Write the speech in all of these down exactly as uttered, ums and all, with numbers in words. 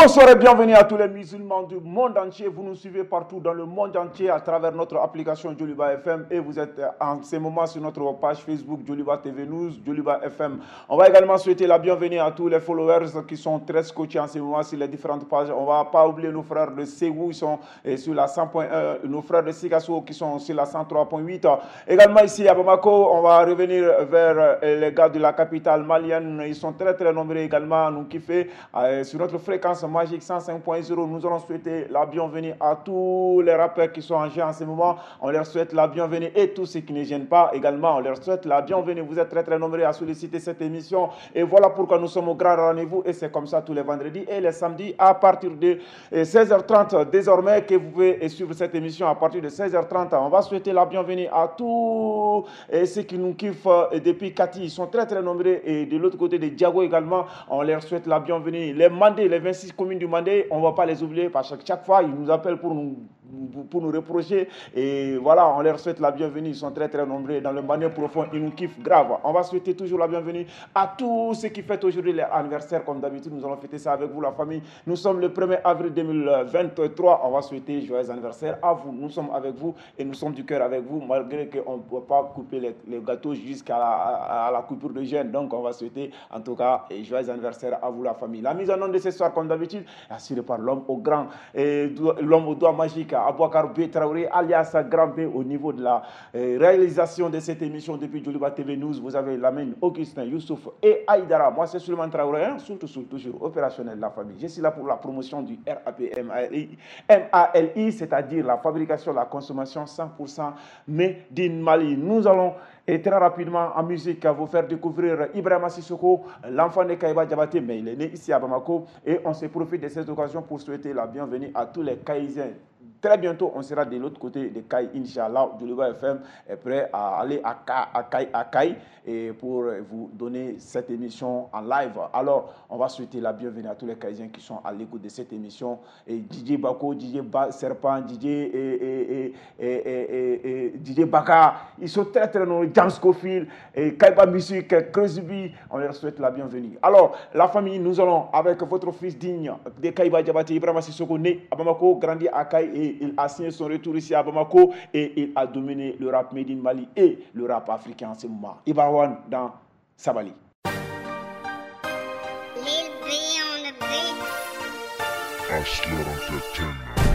Bonsoir et bienvenue à tous les musulmans du monde entier. Vous nous suivez partout dans le monde entier à travers notre application Djoliba F M et vous êtes en ce moment sur notre page Facebook Djoliba T V News, Djoliba F M. On va également souhaiter la bienvenue à tous les followers qui sont très scotchés en ce moment sur les différentes pages. On ne va pas oublier nos frères de Ségou, ils sont sur la cent point un, nos frères de Sikasso qui sont sur la cent trois point huit. Également ici à Bamako, on va revenir vers les gars de la capitale malienne. Ils sont très très nombreux également à nous kiffer euh, sur notre fréquence Magique cent cinq point zéro. Nous allons souhaiter la bienvenue à tous les rappeurs qui sont en jeu en ce moment. On leur souhaite la bienvenue et tous ceux qui ne gênent pas également. On leur souhaite la bienvenue. Vous êtes très très nombreux à solliciter cette émission et voilà pourquoi nous sommes au grand rendez-vous et c'est comme ça tous les vendredis et les samedis à partir de seize heures trente désormais que vous pouvez suivre cette émission à partir de seize heures trente. On va souhaiter la bienvenue à tous ceux qui nous kiffent depuis Kati. Ils sont très très nombreux et de l'autre côté de Diago également. On leur souhaite la bienvenue. Les Mandés, les vingt-six communes du Mandé, on ne va pas les oublier parce que chaque fois, ils nous appellent pour nous, pour nous reprocher. Et voilà, on leur souhaite la bienvenue. Ils sont très très nombreux dans le Mandé profond. Ils nous kiffent grave. On va souhaiter toujours la bienvenue à tous ceux qui fêtent aujourd'hui leur anniversaire. Comme d'habitude, nous allons fêter ça avec vous, la famille. Nous sommes le premier avril deux mille vingt-trois. On va souhaiter joyeux anniversaire à vous. Nous sommes avec vous et nous sommes du cœur avec vous, malgré qu'on ne peut pas couper les, les gâteaux jusqu'à la, à, à la coupure de jeûne. Donc, on va souhaiter en tout cas joyeux anniversaire à vous, la famille. La mise en œuvre de ce soir, comme d'habitude, est assurée par l'homme au grand, et l'homme au doigt magique, Abouakar B. Traoré, alias Grand B, au niveau de la euh, réalisation de cette émission depuis Djoliba T V News. Vous avez Lamine, Augustin, Youssouf et Aïdara. Moi, c'est Suleiman Traoré, hein, surtout, surtout, toujours opérationnel de la famille. Je suis là pour la promotion du R A P M A L I, c'est-à-dire la fabrication, la consommation cent pour cent Made in Mali. Nous allons et très rapidement en musique vous faire découvrir Ibrahima Sissoko, l'enfant de Kaïba Diabaté, mais il est né ici à Bamako et on se profite de cette occasion pour souhaiter la bienvenue à tous les Kaïsiens. Très bientôt, on sera de l'autre côté de Kaï, Inch'Allah. Djoliba F M est prêt à aller à Kaï, à Kaï et pour vous donner cette émission en live. Alors, on va souhaiter la bienvenue à tous les Kaïsiens qui sont à l'écoute de cette émission. Et D J Bako, D J ba- Serpent, D J et, et, et, et, et, et D J Baka, ils sont très très nombreux. James Scofield, et Kaiba Music, Kreuzubi, on leur souhaite la bienvenue. Alors, la famille, nous allons avec votre fils digne de Kaïba Diabaté, Ibrahima Sissoko, né à Bamako, grandi à Kaï et il a signé son retour ici à Bamako et il a dominé le rap Made in Mali et le rap africain en ce moment. Ibarwan dans Sabali. Lil B on the beat. Hustler Entertainment.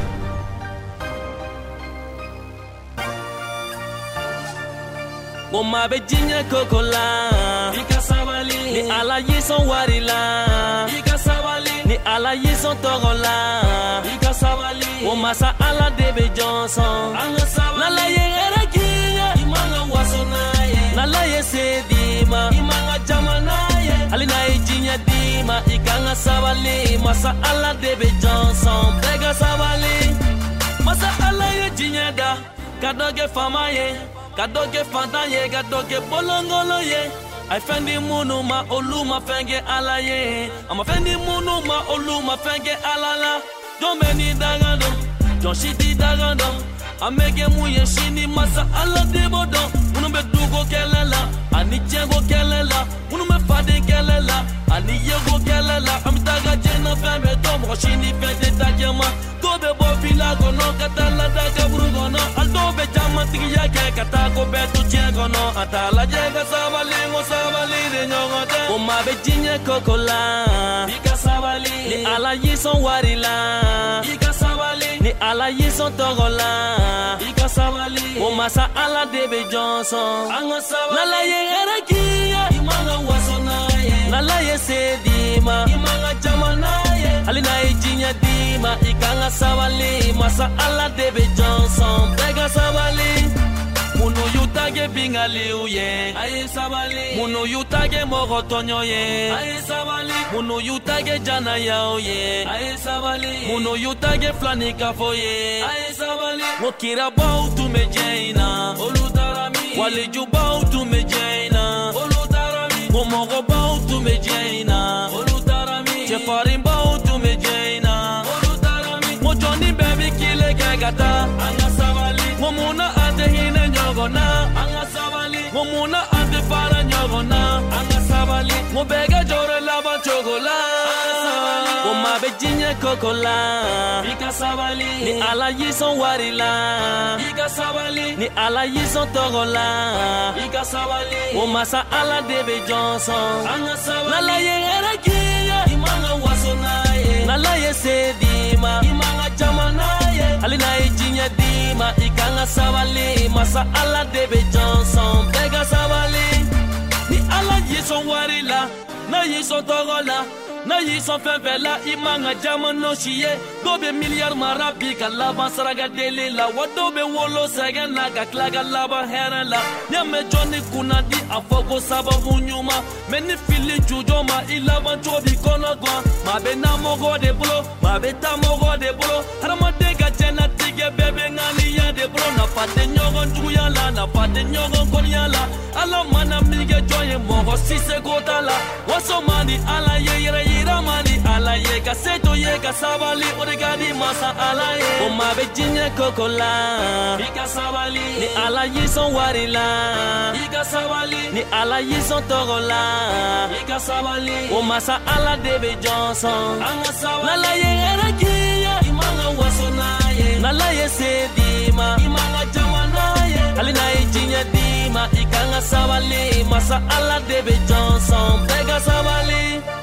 Mama be jinya kokola Ika sabali Ni ala yison warila Ika sabali Ni ala yison togola Ika sabali Mama sa ala debe Johnson Anga sabali Nala ye erakiya Imanga wasonaye Nala ye sedima Imanga jamanaye Alina ye jinya dima Ikanga sabali Masa ala debe Johnson Bega sabali Masa ala ye jinya da Kadoge fama ye Kadoge fanta ye, kadoge bolongolo ye. I fendi munu ma oluma fenge ala ye. I'm a fendi munu ma oluma fenge alala. Don't many dagando, don't shiti dagando. I make a muye shini masa ala debodo. Unu be dugo kelela, ani jengo kelela. Unu me fade kelela, ani yego kelela. I'm daga jena fembe domo shini fende dagema. Tobe bo filago no katala daga brugono. Aldobe jamantigi yake katako betu jegono. Atala jega sabali mo sabali de nyongote. Oma be jinye kokola. Ika sabali. Ni ala yison warila. Ika sabali. Ni ala yison togola. Ika sabali. Oma sa ala debe Johnson. Anga sabali. Nala ye erakiya. Imanga wasonaye. Nala ye sedima. Imanga jamanaye. Alina ye jinya dima. Ikanga sabali. Masa ala debe Johnson. Bega sabali. Munu yutage bingali uye. Aye sabali. Munu yutage mogotonyo ye. Aye sabali. Munu yutage jana yao ye. Aye sabali. Munu yutage flani kafo ye. Aye sabali. Mokira bau tume jaina. Olutarami. Waliju bau tume jaina. Olutarami. Momogo bau tume jaina. Olutarami. Chefarin bau tume jaina. Olutarami. Mojoni baby kile kagata. Anga sabali. Momuna ate hine nyogona. Anga sabali. Momuna ate fara nyogona. Anga sabali. Mobega jore lava chogola. Anga sabali. Oma be jinye kokola ika sabali ni ala yison warila ika sabali ni ala yison togola ika sabali o masa ala debe Johnson anga sabali nala ye erakiya imanga wasonaye nala ye sedima imanga jamanaye alina ye jinye dima ikanga sabali masa ala debe Johnson bega sabali ni ala yison warila na yison togola na yison fenfela imanga jamano shiye dobe milliard marabi kalaba saraga dele la wadobe wolo saga na kaklaga laba herala nyame joni kuna di afoko sababu nyuma meni fili jujoma ilaba chobi kono gwa mabe na mogo de bro mabe ta mogo de bro harama de ga jena tige bebe ngani ya de bro na pate nyogon tuya la na pate nyogon konya la ala mana mige joye mogo sise kotala waso mani ala ye yere Ramani ala ye kaseto ye kasabali oregadi masa ala ye o mabe jinye kokola ika sabali ni ala yison warila ika sabali ni ala yison togola ika sabali o masa ala debe Johnson anga sabali nala ye erakiya imanga wasonaye nala ye sedima imanga jamanaye alina ye jinye dima ikanga sabali masa ala debe Johnson bega sabali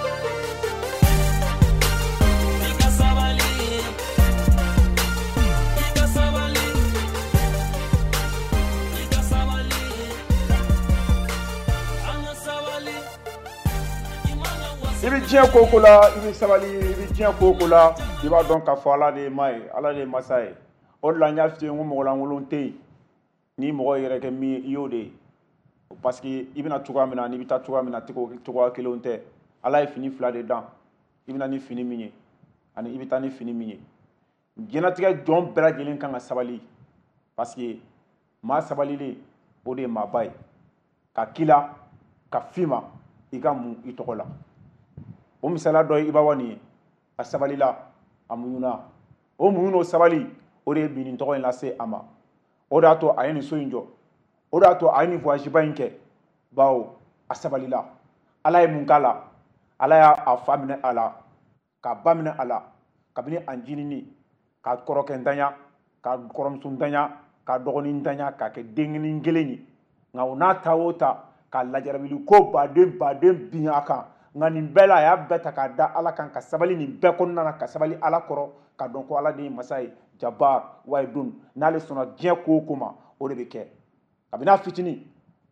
ibi diɲɛ koko la ibi sabali ibi diɲɛ koko la i b'a dɔn k'a fɔ ala de ye maa ye ala de ye masa ye o de la n y'a f'i ye n ko mɔgɔlankolon tɛ yen ni mɔgɔ yɛrɛ kɛ min ye i y'o de ye parce que i bɛna cogoya min na n'i bɛ taa cogoya min na cogoya kelenw tɛ ala ye fini fila de dan i bɛna ni fini min ye ani i bɛ taa ni fini min ye diɲɛlatigɛ jɔn bɛɛ lajɛlen kan ka sabali parce que maa sabalilen o de ye maaba ye ka k'i la ka f'i ma i ka mun i tɔgɔ la o misala dɔ ye i b'a wa nin ye a sabalila a muɲuna o muɲu n'o sabali o de ye bi nin tɔgɔ in lase a ma o de y'a to a ye nin so in jɔ o de y'a to a ye nin voyage ba in kɛ bawo a sabalila ala ye mun k'a la ala y'a fa minɛ a la k'a ba minɛ a la kabini a ncinin k'a kɔrɔkɛ ntanya k'a kɔrɔmuso ntanya k'a dɔgɔnin ntanya k'a kɛ denkɛnin kelen ye nka o n'a ta o ta k'a lajarabili ko baden baden bin a kan nka nin bɛɛ la a y'a bɛɛ ta k'a da ala kan ka sabali nin bɛɛ kɔnɔna na ka sabali ala kɔrɔ ka dɔn ko ala de ye masa ye jabar wahidun n'ale sɔnna diɲɛ ko o ko ma o de bɛ kɛ kabini a fitinin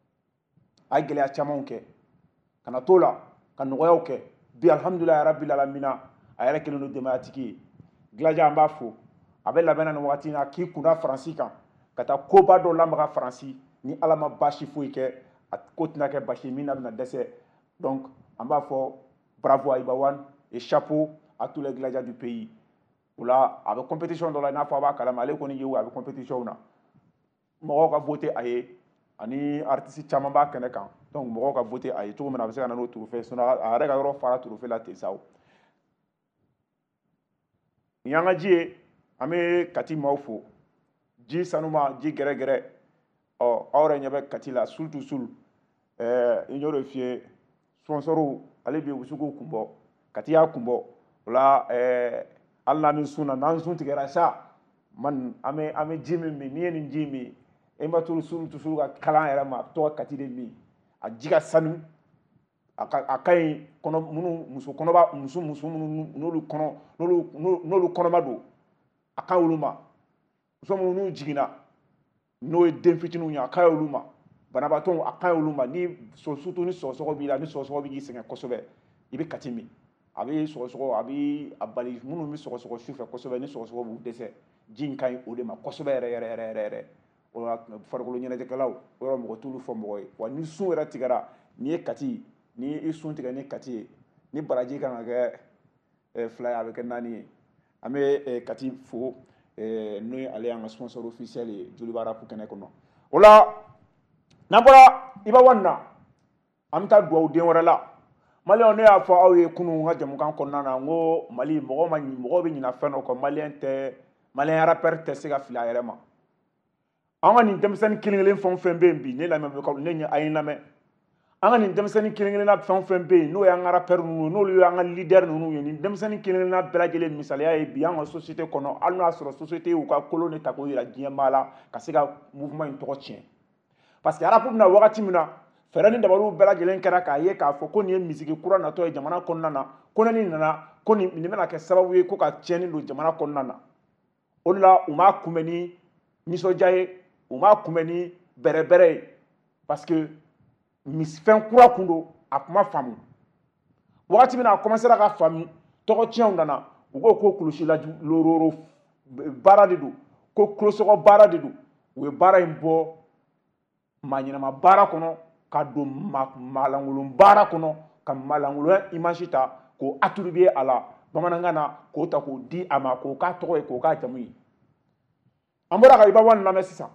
a ye gɛlɛya camanw kɛ ka na t'o la ka nɔgɔyaw kɛ bi alhamdulilayi rabbil alamina a yɛrɛ kɛlen don denbayatigi ye Gilaja an b'a fo a bɛ labɛnna nin wagati in na k'i kunda faransi kan ka taa koba dɔ lamaga faransi ni ala ma baasi foyi kɛ a ko tɛna kɛ basi min na bɛna dɛsɛ donc an b'a fɔ bravo à Ibawan et chapeau à tous les Gilaja du pays o la a bɛ compétition dɔ la i n'a fɔ a b'a kalama ale kɔni ye o a bɛ compétition na mɔgɔw ka voter a ye ani artiste caman b'a kɛnɛ kan donc mɔgɔw ka voter a ye cogo min na a bɛ se ka na n'o trophée sinon a yɛrɛ ka yɔrɔ fara trophée la ten sa o nin y'an ka ji ye an bɛ Kati maaw fo ji sanuma ji gɛrɛgɛrɛ ɔ aw yɛrɛ ɲɛ bɛ Kati la sul to sul ɛɛ n y'o de f'i ye sponsor ale bɛ Wusuko kun bɔ Kati y'a kun bɔ o la ɛɛ hali n'an bɛ sun na n'an sun tigɛra sa man an bɛ an bɛ ji min min n'i ye nin ji min e ma to sul to sul ka kalan yɛrɛ ma a bɛ to ka Kati de min a ji ka sanu a ka a ka ɲi kɔnɔ minnu muso kɔnɔba muso muso minnu n'olu kɔnɔ n'olu n'olu kɔnɔma don a ka ɲi olu ma muso minnu n'u jiginna n'o ye den fitininw ye a ka ɲi olu ma banabaatɔw a ka ɲi olu ma ni surtout ni sɔgɔsɔgɔ b'i la ni sɔgɔsɔgɔ bɛ k'i sɛgɛn kosɛbɛ i bɛ Kati min a bɛ sɔgɔsɔgɔ a bɛ a bali minnu bɛ sɔgɔsɔgɔ sufɛ kosɛbɛ ni sɔgɔsɔgɔ b'u dɛsɛ ji in ka ɲi o de ma kosɛbɛ yɛrɛ yɛrɛ yɛrɛ yɛrɛ yɛrɛ o la farikolo ɲɛnajɛkɛlaw o yɔrɔ mɔgɔ t'olu fɔ mɔgɔ ye wa ni sun yɛrɛ tigɛra n'i ye Kati ni i sun tigɛ ni Kati ye ni baraji kan ka kɛ fila ye a bɛ kɛ naani ye an bɛ Kati fo n'o ye ale y'an ka sponsor officiel ye Joliba rap kɛnɛ kɔnɔ o la n'an bɔra Ibawan na an bɛ taa dugawu den wɛrɛ la maliyɛnw ne y'a fɔ aw ye kunun ka jamukan kɔnɔna na n ko Mali mɔgɔ ma mɔgɔ bɛ ɲina fɛn dɔ kɔ maliyɛn tɛ maliyɛn rappeur tɛ se ka fili a yɛrɛ ma an ka nin denmisɛnnin kelen kelen fɛn o fɛn bɛ yen bi ne lamɛnbagaw ne ɲɛ a ye n lamɛn an ka nin denmisɛnnin kelen-kelenna fɛn fɛn bɛ yen n'o y'an ka rappeur ninnu ye n'olu y'an ka leader ninnu ye nin denmisɛnnin kelen-kelenna bɛɛ lajɛlen misaliya ye bi an ka société kɔnɔ hali n'o y'a sɔrɔ société y'u ka kolon de ta k'o yira diɲɛ maa la ka se ka mouvement in tɔgɔ tiɲɛ parce que rap bɛna wagati min na fɛɛrɛ ni dabaliw bɛɛ lajɛlen kɛra k'a ye k'a fɔ ko nin ye misigi kura natɔ ye jamana kɔnɔna na ko ne ni nana ko nin bɛna kɛ sababu ye ko ka tiɲɛni don jamana kɔnɔna na o de la u m'a kunbɛn ni nisɔndiya ye u m'a kunbɛn ni bɛrɛbɛrɛ ye parce que fɛn kura kun don a kuma faamu wagati min na a commencera ka faamu tɔgɔ tiɲɛw nana u ko ko kulusi lororo baara de don ko kulosɔgɔ baara de don u ye baara in bɔ maa ɲɛnama baara kɔnɔ ka don maalankolon baara kɔnɔ ka maalankolon image ta k'o attribuer a la bamanankan na k'o ta k'o di a ma k'o k'a tɔgɔ ye k'o k'a jamu ye an bɔra ka Iba One lamɛn sisan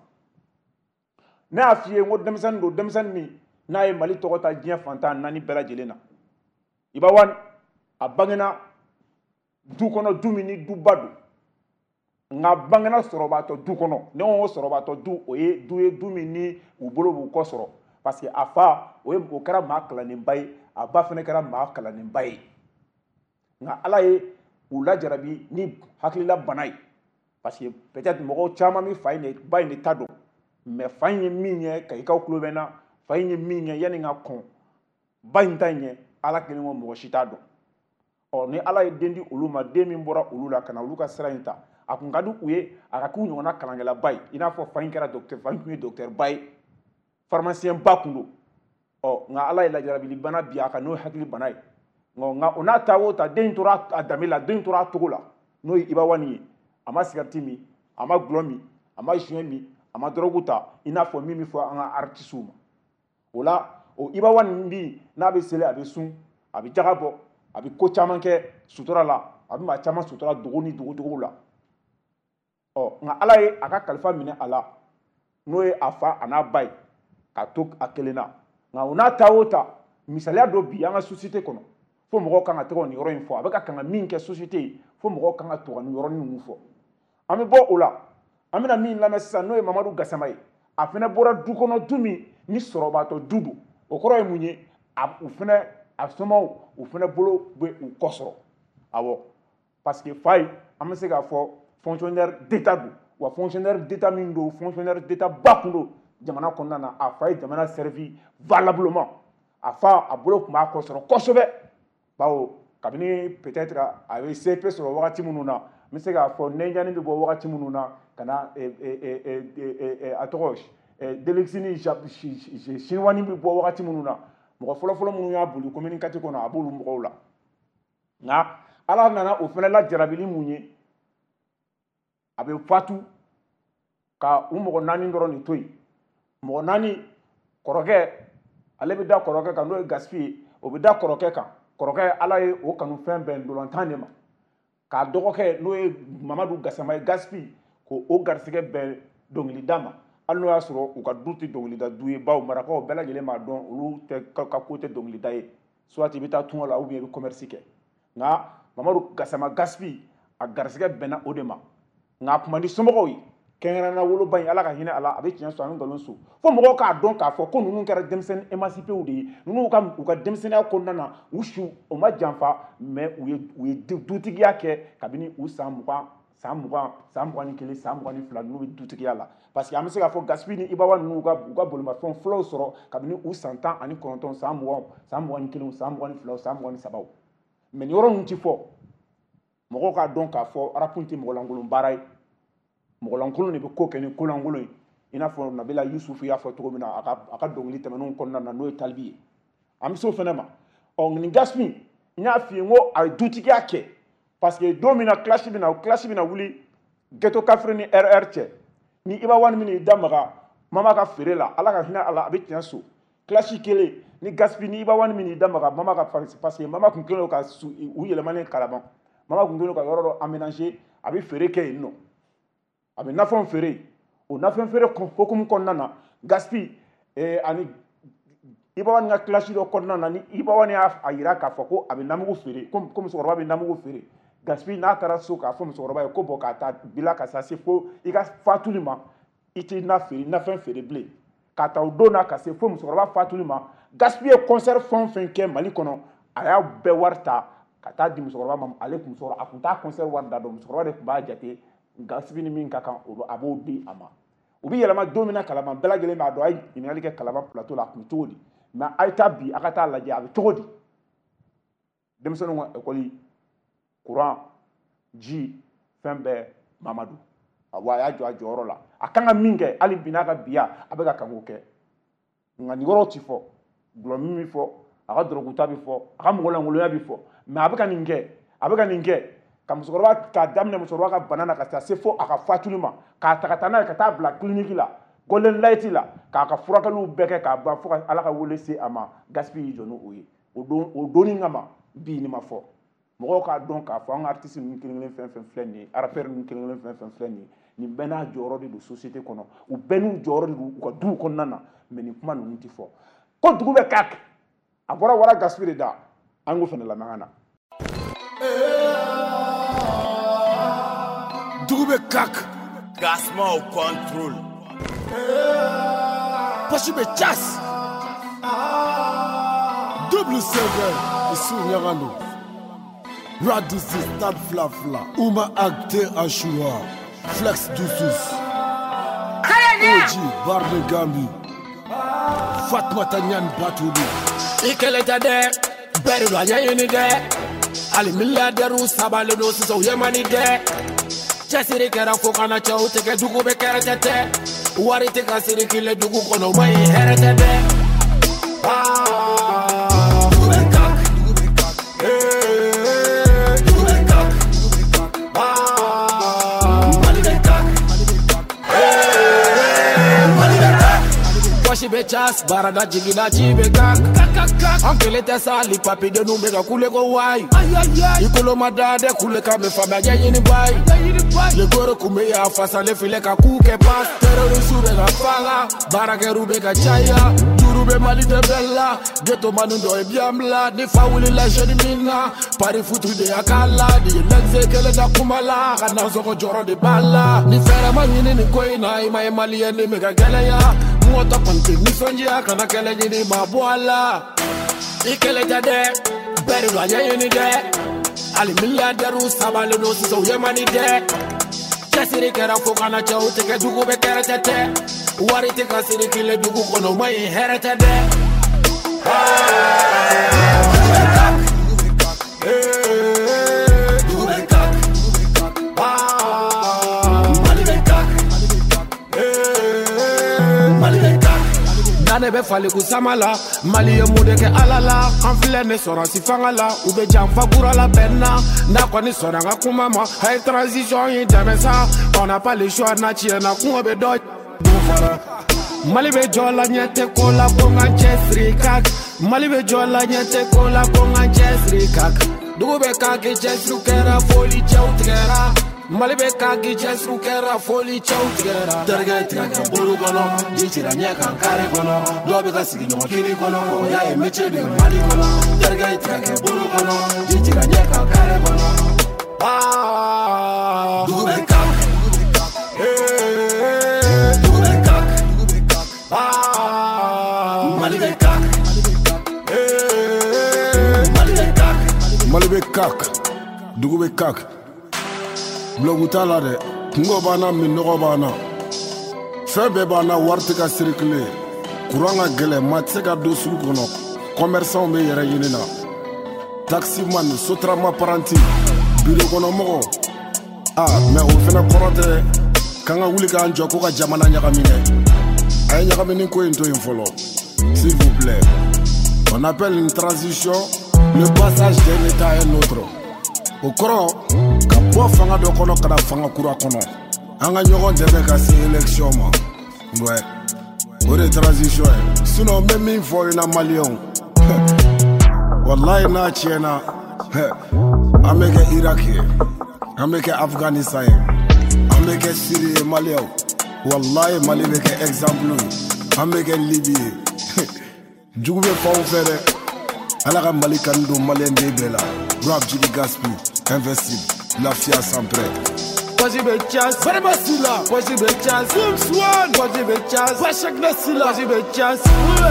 ne y'a f'i ye n ko denmisɛnnin don denmisɛnnin min n'a ye Mali tɔgɔ ta diɲɛ fantan naani bɛɛ lajɛlen na Iba One a bangena du kɔnɔ du min ni duba don nka bangena sɔrɔbatɔ du kɔnɔ ne ko sɔrɔbatɔ du o ye du ye du min ni u bolo b'u kɔ sɔrɔ parce que a fa o ye o kɛra maa kalannenba ye a ba fana kɛra maa kalannenba ye nka Ala ye u lajarabi ni hakilila bana ye parce que peut-être mɔgɔw caman mi fa in de ba in de ta dɔn mais fa in ye min ye ka i kaw tulo bɛ n na fa in ye min ye yanni n ka kɔn ba in ta in ye Ala kelen ko mɔgɔ si t'a dɔn ɔ ni Ala ye den di olu ma den min bɔra olu la ka na olu ka sira in ta a kun ka di u ye a ka k'u ɲɔgɔnna kalankɛlaba ye i n'a fɔ fa in kɛra docteur fa in tun ye docteur ba ye pharmacien ba kun don ɔ nka Ala ye lajarabili bana bi a kan n'o ye hakili bana ye nka o n'a ta o ta den in tora a danbe la den in tora a togo la n'o ye Iba One ye a ma cigarette min a ma gulɔ min a ma joint min a ma drogue ta i n'a fɔ min bɛ fɔ an ka artistes ma o la o Iba One bi n'a bɛ seli a bɛ sun a bɛ jaga bɔ a bɛ ko caman kɛ sutura la a bɛ maa caman sutura dogo ni dogodogow la ɔ nka Ala ye a ka kalifa minɛ a la n'o ye a fa a n'a ba ye k'a to a kelen na nka o n'a ta o ta misaliya dɔ bi an ka société kɔnɔ fo mɔgɔw kan ka tɔgɔ nin yɔrɔ in fɔ a bɛ ka kan ka min kɛ société ye fo mɔgɔw kan ka tɔgɔ nin yɔrɔ ninnu fɔ an bɛ bɔ o la an bɛna min lamɛn sisan n'o ye Mamadu Gasama ye a fana bɔra du kɔnɔ du min ni sɔrɔbatɔ du don o kɔrɔ ye mun ye a u fana a somɔgɔw u fana bolo bɛ u kɔ sɔrɔ awɔ parce que fa ye an bɛ se k'a fɔ fonctionnaire d'état don wa fonctionnaire d'état min don fonctionnaire d'état ba kun don jamana kɔnɔna na a fa ye jamana servi valablement a fa a bolo tun b'a kɔ sɔrɔ kosɛbɛ bawo kabini peut-être a bɛ C P sɔrɔ wagati minnu na n bɛ se k'a fɔ nɛnjani bɛ bɔ wagati minnu na ka na a tɔgɔ Delixi ni Chinois bɛ bɔ wagati minnu na mɔgɔ fɔlɔfɔlɔ minnu y'a boli commune kati kɔnɔ a b'olu mɔgɔw la nka Ala nana o fana lajarabili mun ye a bɛ fatu ka u mɔgɔ naani dɔrɔn de to yen mɔgɔ naani kɔrɔkɛ ale bɛ da kɔrɔkɛ kan n'o ye Gaspi ye o bɛ da kɔrɔkɛ kan kɔrɔkɛ Ala ye o kanu fɛn bɛn ndolantan de ma k'a dɔgɔkɛ n'o ye Mamadu Gasama ye Gaspi ko o garisɛgɛ bɛn dɔnkilida ma hali n'o y'a sɔrɔ u ka du tɛ dɔnkilida du ye bawo marakaw bɛɛ lajɛlen b'a dɔn olu tɛ ka ko tɛ dɔnkilida ye soit i bɛ taa tunga la ou bien i bɛ commerce kɛ nka Mamadu Gasama Gaspi a garisɛgɛ bɛnna o de ma nka a kuma di somɔgɔw ye kɛrɛnkɛrɛnnenya woloba in Ala ka hinɛ a la a bɛ tiɲɛ sɔrɔ an bɛ nkalon so fo mɔgɔw k'a dɔn k'a fɔ ko ninnu kɛra denmisɛnnin émancipés de ye ninnu ka u ka denmisɛnninya kɔnɔna na u su o ma janfa mais u ye u ye dutigiya kɛ kabini u san mugan san mugan san mugan ni kelen san mugan ni fila n'u bɛ dutigiya la parce que an bɛ se k'a fɔ Gaspi ni Iba One ninnu ka u ka bolimafɛn fɔlɔw sɔrɔ kabini u san tan ani kɔnɔntɔn san mugan san mugan ni kelen san mugan ni fila san mugan ni saba mais nin yɔrɔ ninnu ti fɔ mɔgɔw k'a dɔn k'a fɔ rap tɛ mɔgɔlankolon baara ye mɔgɔlankolon de bɛ ko kɛ ni kolankolon ye i n'a fɔ Nabila Yusufu y'a fɔ cogo min na a ka a ka dɔnkili tɛmɛnenw kɔnɔna na n'o ye Talibi ye an bɛ se o fana ma ɔ nin Gaspi n y'a f'i ye n ko a ye dutigiya kɛ parce que don min na classe bɛ na classe bɛ na wuli ghetto kafiri ni R R cɛ ni Iba One min y'i da maga mama ka feere la Ala ka hinɛ a la a bɛ tiɲɛ so classe kelen ni Gaspi ni Iba One min y'i da maga mama ka parce que mama tun kɛlen don ka u yɛlɛmalen Kalaban mama tun kɛlen don ka yɔrɔ dɔ aménager a bɛ feere kɛ yen nɔ a bɛ nafɛnw feere o nafɛn feere hukumu kɔnɔna na Gaspi ani Iba One ka classe dɔ kɔnɔna na ni Iba One y'a jira k'a fɔ ko a bɛ namugu feere ko musokɔrɔba bɛ namugu feere Gaspi n'a taara so k'a fɔ musokɔrɔba ye ko bɔn k'a ta bila ka se fo i ka fatuli ma i tɛ na feere nafɛn feere bilen k'a ta o don na ka se fo musokɔrɔba fatuli ma gaspiller concert fɛn fɛn kɛ Mali kɔnɔ a y'a bɛɛ wari ta ka taa di musokɔrɔba ma ale kun sɔrɔ a kun t'a concert wari da dɔn musokɔrɔba de kun b'a jate gaspiller ni min ka kan a b'o di a ma u bi yɛlɛma don min na Kalaban bɛɛ lajɛlen b'a dɔn a ye ɲininkali kɛ Kalaban plateau la a kun cogo di mais a ye taa bi a ka taa lajɛ a bɛ cogo di denmisɛnninw ka école courant ji fɛn bɛɛ Mamadu wa a y'a jɔ a jɔyɔrɔ la a kan ka min kɛ hali bi n'a ka biya a bɛ ka kan k'o kɛ nka nin yɔrɔ ti fɔ gulɔmin bi fɔ a ka dɔrɔguta bi fɔ a ka mɔgɔlankolonya bi fɔ mais a bɛ ka nin kɛ a bɛ ka nin kɛ ka musokɔrɔba k'a daminɛ musokɔrɔba ka bana na ka taa se fo a ka fatuli ma k'a ta ka taa n'a ye ka taa bila clinique la Golden Light la k'a ka furakɛliw bɛɛ kɛ k'a ban fo ka Ala ka wele se a ma gaspille y'i jɔ n'o ye o don o donni kama bi nin ma fɔ mɔgɔw k'a dɔn k'a fɔ an ka artiste ninnu kelen-kelen fɛn fɛn filɛ nin ye rappeur ninnu kelen-kelen fɛn fɛn filɛ nin ye nin bɛɛ n'a jɔyɔrɔ de don société kɔnɔ u bɛɛ n'u jɔyɔrɔ de don u ka duw kɔnɔna na mais nin kuma ninnu ti fɔ ko dugu bɛ kak a bɔra wara gaspille de da an k'o fana lamɛn an na dugu bɛ kak Gasma au contrôle poche bɛ chas double serveur isu ɲagando Radisi Stade Flafla Uma Acte Ashura Flex Dusus Oji Barne Gambi Fatma Tanyan Batuli Ikele tade Beri do anyayini de Ali milliardaire sabale no siso yemani de Chasiri kera fokana chau teke dugu be kera tete Wari teka siri kile dugu kono mai herete de Ah Dugu be kak Dugu be kak Eh Dugu be kak Dugu be kak Ah Mali be kak Eh Mali be kak Washi be chas barada jigina jibe kak Ankele tesa li papi de nou mega kule go wai Ikolo madade kule ka me fama jenye ni bay Le gore kume ya fasa le file ka kuke pas Terroristu be ga fala Barake rube ka chaya Jurube mali de bella Geto manu do e biamla Ni fawuli la jeni mina Pari futu de akala Di lenze kele da kumala Kana soko joro de bala Ni fere manyini ni koi na Ima e mali e ni mega gele ya Mwota panti ni sonji ya Kana kele jini mabuala Ikele tade Beri do anyayini de Ali milliardaire sabale no siso yemani de Chasiri kera fokana chau teke dugu be kera tete Wari teka siri kile dugu kono mai herete de Dugu be kak Dugu be kak Eh Dugu be kak Dugu be kak Ah Mali be kak Mali be kak Eh Mali be kak Nane be fali kusamala Mali ye mude ke alala Anfile ne sora si fangala Ube jamfa kura la benna Na kwa ni sora nga kumama Hay transition yi demesa On n'a pas le choix na chie na kuwa be doj Bufara Mali be jola nyete kola konga chesri kak Mali be jola nyete kola konga chesri kak Dugu be kaki chesru kera foli chau tigera Mali be kaki chesru kera foli chau tigera Terga itiga ke buru kono Jichira nyeka kare kono Dobe ka sigi nyoma kiri kono Ya e meche de mali kono Terga itiga ke buru kono Jichira nyeka kare kono Ah Dugu be kak Dugu be kak Eh Dugu be kak Dugu be kak Ah Mali be kak Mali be kak Eh Mali be kak Mali be kak Dugu be kak Blogu tala de Kungo bana min nogo bana Febe bana warte ka circuler Courant ka gele matse ka do sugu kono Commerçant be yere yinina Taxi man sotrama paranti Biro kono mogo Ah mais o fena korote Kanga wuli ka anjo ko ka jamana nyakamine Ay nyakamine ko into infolo S'il vous plaît On appelle une transition le passage d'un état à un autre Au koro ka bo fanga do kono kada fanga kura kono Anga nyogon debe ka se élection ma Ouais O de transition Sinon même min fo ina malion Wallahi na chena Ameke Iraki Ameke Afghanistan Ameke Syrie Mali Wallahi Mali beke exemple Ameke Libye Djougbe faw fere Ala ka Mali kando Malien de bela Rap Jiggy Gaspi Invincible La Fia sans prêt Possible chance Vraiment Silla Possible chance Sims One Possible chance Washak Nasila Possible chance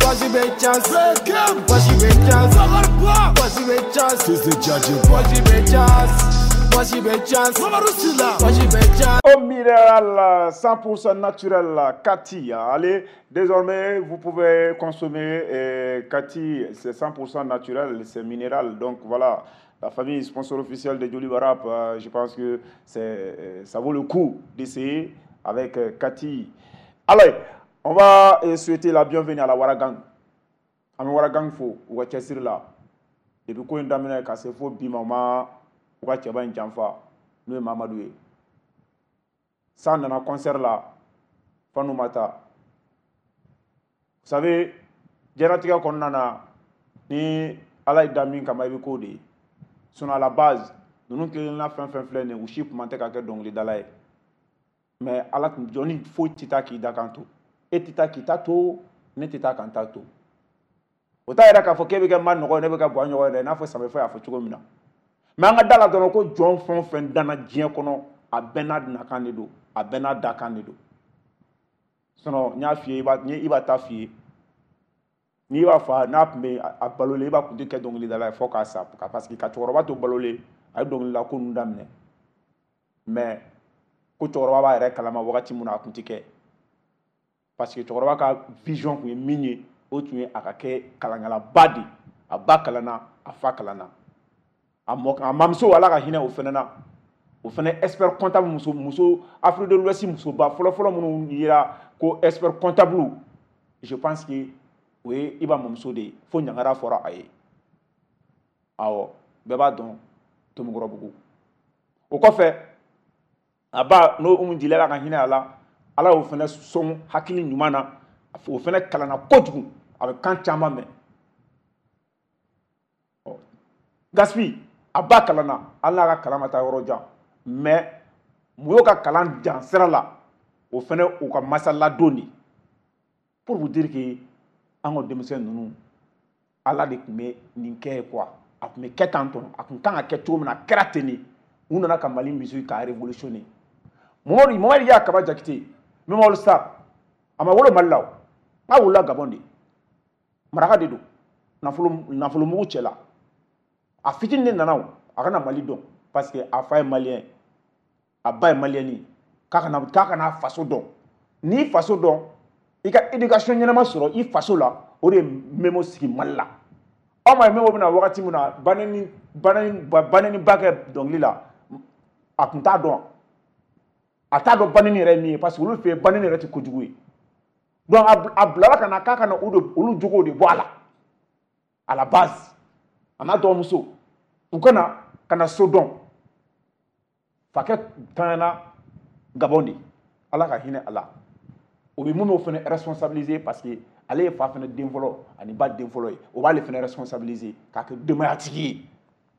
Voici mes chances, voici mes chances, voici mes chances, voici mes chances. Voici mes chances, voici mes chances. Au minéral cent pour cent naturel, Cathy. Allez, désormais, vous pouvez consommer euh, Cathy, c'est cent pour cent naturel, c'est minéral. Donc voilà, la famille sponsor officielle de Joliba Rap, euh, je pense que c'est, euh, ça vaut le coup d'essayer avec euh, Cathy. Allez, on va euh, souhaiter la bienvenue à la Waragang. À la Waragang, il faut, ou à Tchessir là. Depuis qu'on est d'amener, quand c'est faux, bimama. Pourquoi tu as un enfant? Nous, Mamadou. Ça, dans un concert là, Fanoumata. Vous savez, Djeratika Konana, ni Alaï Damin Kamaïbi Kode, sont à la base, nous nous qui avons fait un flène ou chip mantek à donc les Dalai. Mais à la Johnny, il faut Tita qui dakanto. Et Tita qui tato, ne Tita kantato. Ota era ka fo kebe ga man no ne be ka bo anyo re na fo sa me fo ya fo chugo mina. Mais on a dans la zone que John font fin dans dien kono a Bernard na kanedo a Bernard da kanedo sono nya fie ba ni iba ta fie ni ba fa na me a balole ba kunde ke donc li dala fo ka sa parce que ka toro ba to balole ay donc la ko ndamne mais ko toro ba re kala ma wakati muna kuntike parce que toro ba ka vision ko minye o tuye akake kalangala badi a bakalana a fakalana a mamso ala ka hinɛ o fana na o fana expert comptable muso muso Afrique de l'Ouest muso ba fɔlɔ fɔlɔ minnu yira ko expert comptable je pense que o ye iba mamso de fo ɲangara fɔra a ye awɔ bɛɛ b'a dɔn Tomikɔrɔbugu o kɔfɛ a ba n'o umu dila ala ka hinɛ a la ala y'o fana sɔn hakili ɲuman na o fana kalanna kojugu a bɛ kan caman mɛn Gaspi a ba kalana ala ka kalama ta yɔrɔ jan mais mu ka kalan jan sira la o fana o ka masala doni pour vous dire que an ko denmisɛn ninnu ala de tun bɛ nin kɛ quoi a tun bɛ kɛ tan tɔ a tun kan ka kɛ cogo min na a kɛra ten de u nana ka Mali musique ka révolutionner Momari Momari y'a kaba jakite même All Star a ma wolo Mali la o a wolola Gabon de maraka de don nafolo nafolo mugu cɛ la a fitinin de nana a kana Mali dɔn parce que a fa ye malien a ba ye malien k'a kana k'a kana faso dɔn n'i faso dɔn i ka éducation ɲɛnama sɔrɔ i faso la o de ye memo sigi Mali la aw ma ye memo bɛna wagati min na baneni baneni baneni ba kɛ dɔnkili la a tun t'a dɔn a t'a dɔn baneni yɛrɛ ye min ye parce que olu fɛ yen baneni yɛrɛ tɛ kojugu ye donc a bilara ka na k'a kana olu jogow de bɔ a la à la base a n'a dɔgɔmuso u kana kana so dɔn fakɛ tanyana Gabon de ala ka hinɛ a la o bɛ mun o fana responsabiliser parce que ale ye fa fana den fɔlɔ ani ba den fɔlɔ ye o b'ale fana responsabiliser k'a kɛ denbayatigi ye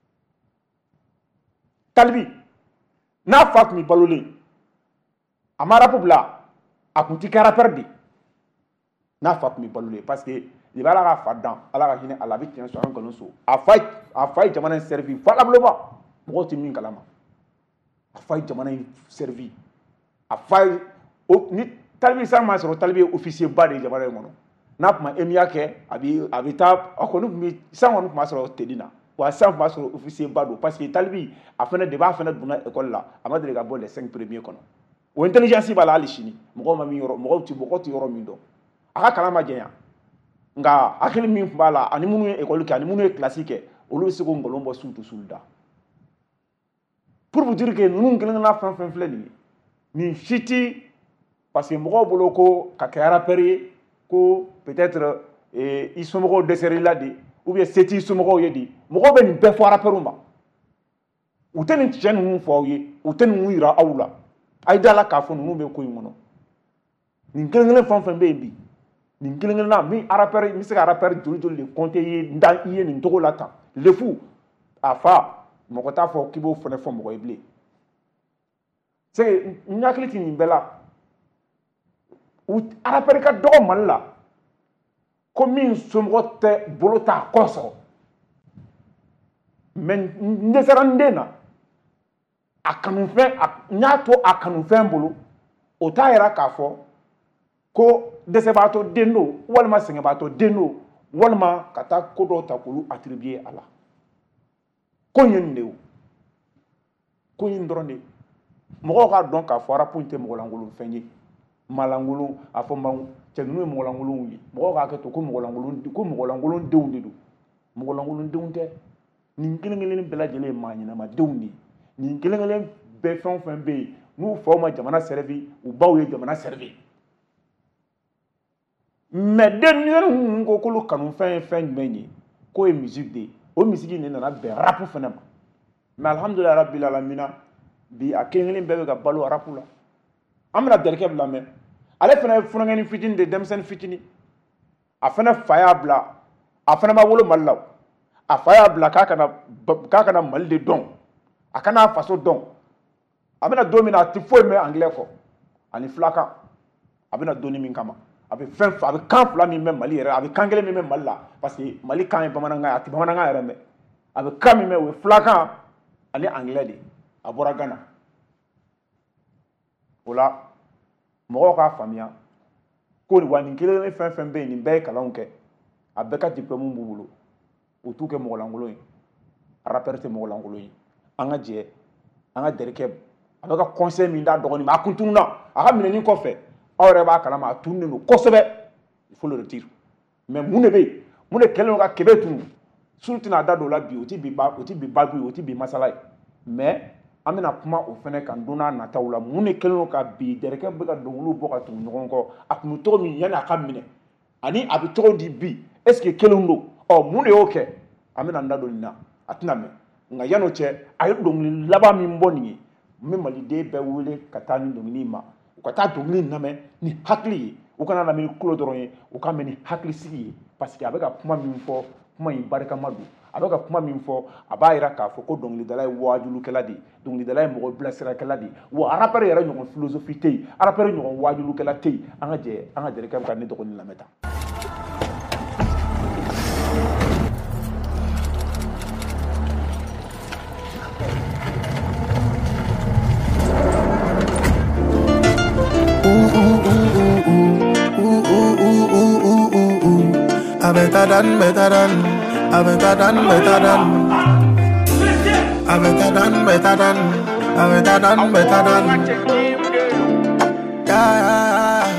Talibi n'a fa tun bɛ balolen a ma rap bila a tun tɛ kɛ rappeur de n'a fa tun bɛ balolen parce que il va la fa dan ala ka hinɛ a la a bɛ tiɲɛ sɔrɔ an kɔni so a fa a fa ye jamana in servi valablement mɔgɔw tɛ min kalama a fa ye jamana in servi a fa ye ni Talibi san ma sɔrɔ Talibi ye officier ba de ye jamana in kɔnɔ n'a tun ma emiya kɛ a bɛ a bɛ taa a kɔni tun bɛ san kɔni tun b'a sɔrɔ tedi na wa san tun b'a sɔrɔ officier ba don parce que Talibi a fana de b'a fana donna école la a ma deli ka bɔ les cinq premiers kɔnɔ o intelligence b'a la hali sini mɔgɔw ma min yɔrɔ mɔgɔw tɛ mɔgɔw tɛ yɔrɔ min dɔn a ka kalan ma jɛnya nga hakili min tun b'a la ani minnu ye école kɛ ani minnu ye classe kɛ olu bɛ se k'o ngɔlɔn bɔ su to sulu da pour vous dire que ninnu kelen-kelenna fɛn fɛn filɛ nin ye nin si ti parce que mɔgɔw bolo ko ka kɛ rappeur ye ko peut-être i somɔgɔw dɛsɛr'i la de ou bien se t'i somɔgɔw ye de mɔgɔw bɛ nin bɛɛ fɔ rappeur ma u tɛ nin tiɲɛ ninnu fɔ aw ye u tɛ ninnu yira aw la a ye da la k'a fɔ ninnu bɛ ko in kɔnɔ nin kelen-kelen fɛn fɛn bɛ yen bi nin kelen-kelenna min rappeur n bɛ se ka rappeur joli joli de compter i ye n da i ye nin cogo la tan le fou a fa mɔgɔ t'a fɔ k'i b'o fana fɔ mɔgɔ ye bilen c'est que n hakili tɛ nin bɛɛ la u rappeur ka dɔgɔ Mali la ko min somɔgɔ tɛ bolo t'a kɔ sɔrɔ mais n dɛsɛra n den na a kanufɛn n y'a to a kanufɛn bolo o t'a yira k'a fɔ ko dɛsɛbaatɔ den don walima sɛgɛnbaatɔ den don walima ka taa ko dɔw ta k'olu attribuer a la ko in ye nin de ye ko in dɔrɔn de mɔgɔw k'a dɔn k'a fɔ rap in tɛ mɔgɔlankolon fɛn ye maalankolon a fɔ ma cɛ ninnu ye mɔgɔlankolonw ye mɔgɔw k'a kɛ to ko mɔgɔlankolon ko mɔgɔlankolon denw de don mɔgɔlankolon denw tɛ nin kelen kelen bɛɛ lajɛlen ye maa ɲɛnama denw de ye nin kelen kelen bɛɛ fɛn o fɛn bɛ yen n'u faw ma jamana servi u baw ye jamana servi mais denmisɛnnin ko k'olu kanu fɛn ye fɛn jumɛn ye k'o ye musique de ye o musique in de nana bɛn rap fana ma mais alhamdulilayi rabbil alamina bi a kelen kelen bɛɛ bɛ ka balo rap la an bɛna Derkɛ lamɛn ale fana ye funankɛni fitinin de denmisɛnnin fitinin a fana fa y'a bila a fana ma wolo Mali la a fa y'a bila k'a kana k'a kana Mali de dɔn a kana a faso dɔn a bɛna don min na a tɛ foyi mɛn anglais kɔ ani filakan a bɛna donni min kama a bɛ fɛn a bɛ kan fila min mɛn Mali yɛrɛ a bɛ kan kelen min mɛn Mali la parce que Mali kan ye bamanankan ye a tɛ bamanankan yɛrɛ mɛn a bɛ kan min mɛn o ye filakan ani anglais de a bɔra Ghana o la mɔgɔw k'a faamuya ko wa nin kelen ni fɛn fɛn bɛ yen nin bɛɛ ye kalanw kɛ a bɛɛ ka diplôme b'u bolo u t'u kɛ mɔgɔlankolon ye rappeur tɛ mɔgɔlankolon ye an ka jɛ an ka Derkɛ a bɛ ka conseil min d'a dɔgɔnin ma a kun tununna a ka minɛni kɔfɛ aw yɛrɛ b'a kalama a tununnen don kosɛbɛ il faut le retirer mais mun de bɛ yen mun de kɛlen don ka kɛbɛ tunu sulu tɛna da don o la bi o tɛ bi ba o tɛ bi babu ye o tɛ bi masala ye mais an bɛna kuma o fana kan don n'a nataw la mun de kɛlen don ka bi Derkɛ bɛ ka dɔnkiliw bɔ ka tugu ɲɔgɔn kɔ a tun bɛ cogo min yanni a ka minɛ ani a bɛ cogo di bi est ce que kelen don ɔ mun de y'o kɛ an bɛna n da don nin na a tɛna mɛn nka yan'o cɛ a ye dɔnkili laban min bɔ nin ye n bɛ maliden bɛɛ wele ka taa nin dɔnkili in ma u ka taa dɔnkili in lamɛn ni hakili ye u kana lamɛn ni tulo dɔrɔn ye u ka mɛn ni hakilisigi ye parce que a bɛ ka kuma min fɔ kuma in barikama don a bɛ ka kuma min fɔ a b'a jira k'a fɔ ko dɔnkilidala ye wajulukɛla de ye dɔnkilidala ye mɔgɔ bilasirrakɛla de ye wa rappeur yɛrɛ ɲɔgɔn philosophie tɛ yen rappeur ɲɔgɔn wajulukɛla tɛ yen an ka jɛ an ka Derkɛ ka ne dɔgɔnin lamɛn tan. I better than, better than, I better than, better than, I better than, better than, I better than, better than. Yeah.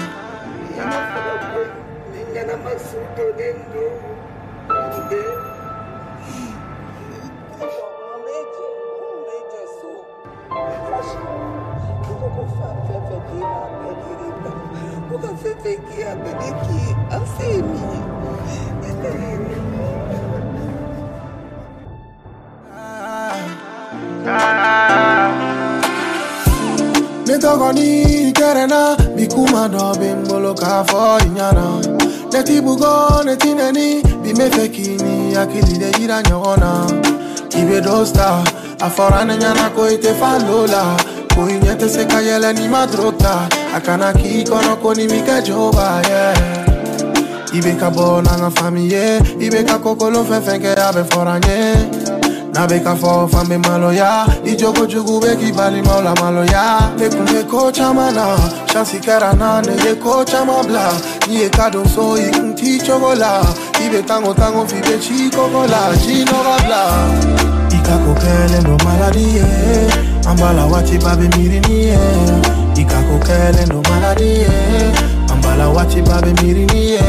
Ne togoni kerena bikuma do bimbolo ka fo inyana ne tibugo ne tineni bi me fekini akili de ira nyona ibe dosta afora ne nyana ko ite falola ko inyete se kayela ni madrota akana ki kono koni mika joba yeah ibe ka bona nga famille ibe ka kokolo fefenke abe foranye na beka fo fambe maloya ijogo jugu beki bali mola maloya ne kumbe ko chamana chasi karana ne ye ko chamabla ni e kado so ikunti chogola ibe tango tango fibe chi kogola chino babla ikako kele no maladie ambala wati babe mirini ikako kele no maladie ambala wati babe mirini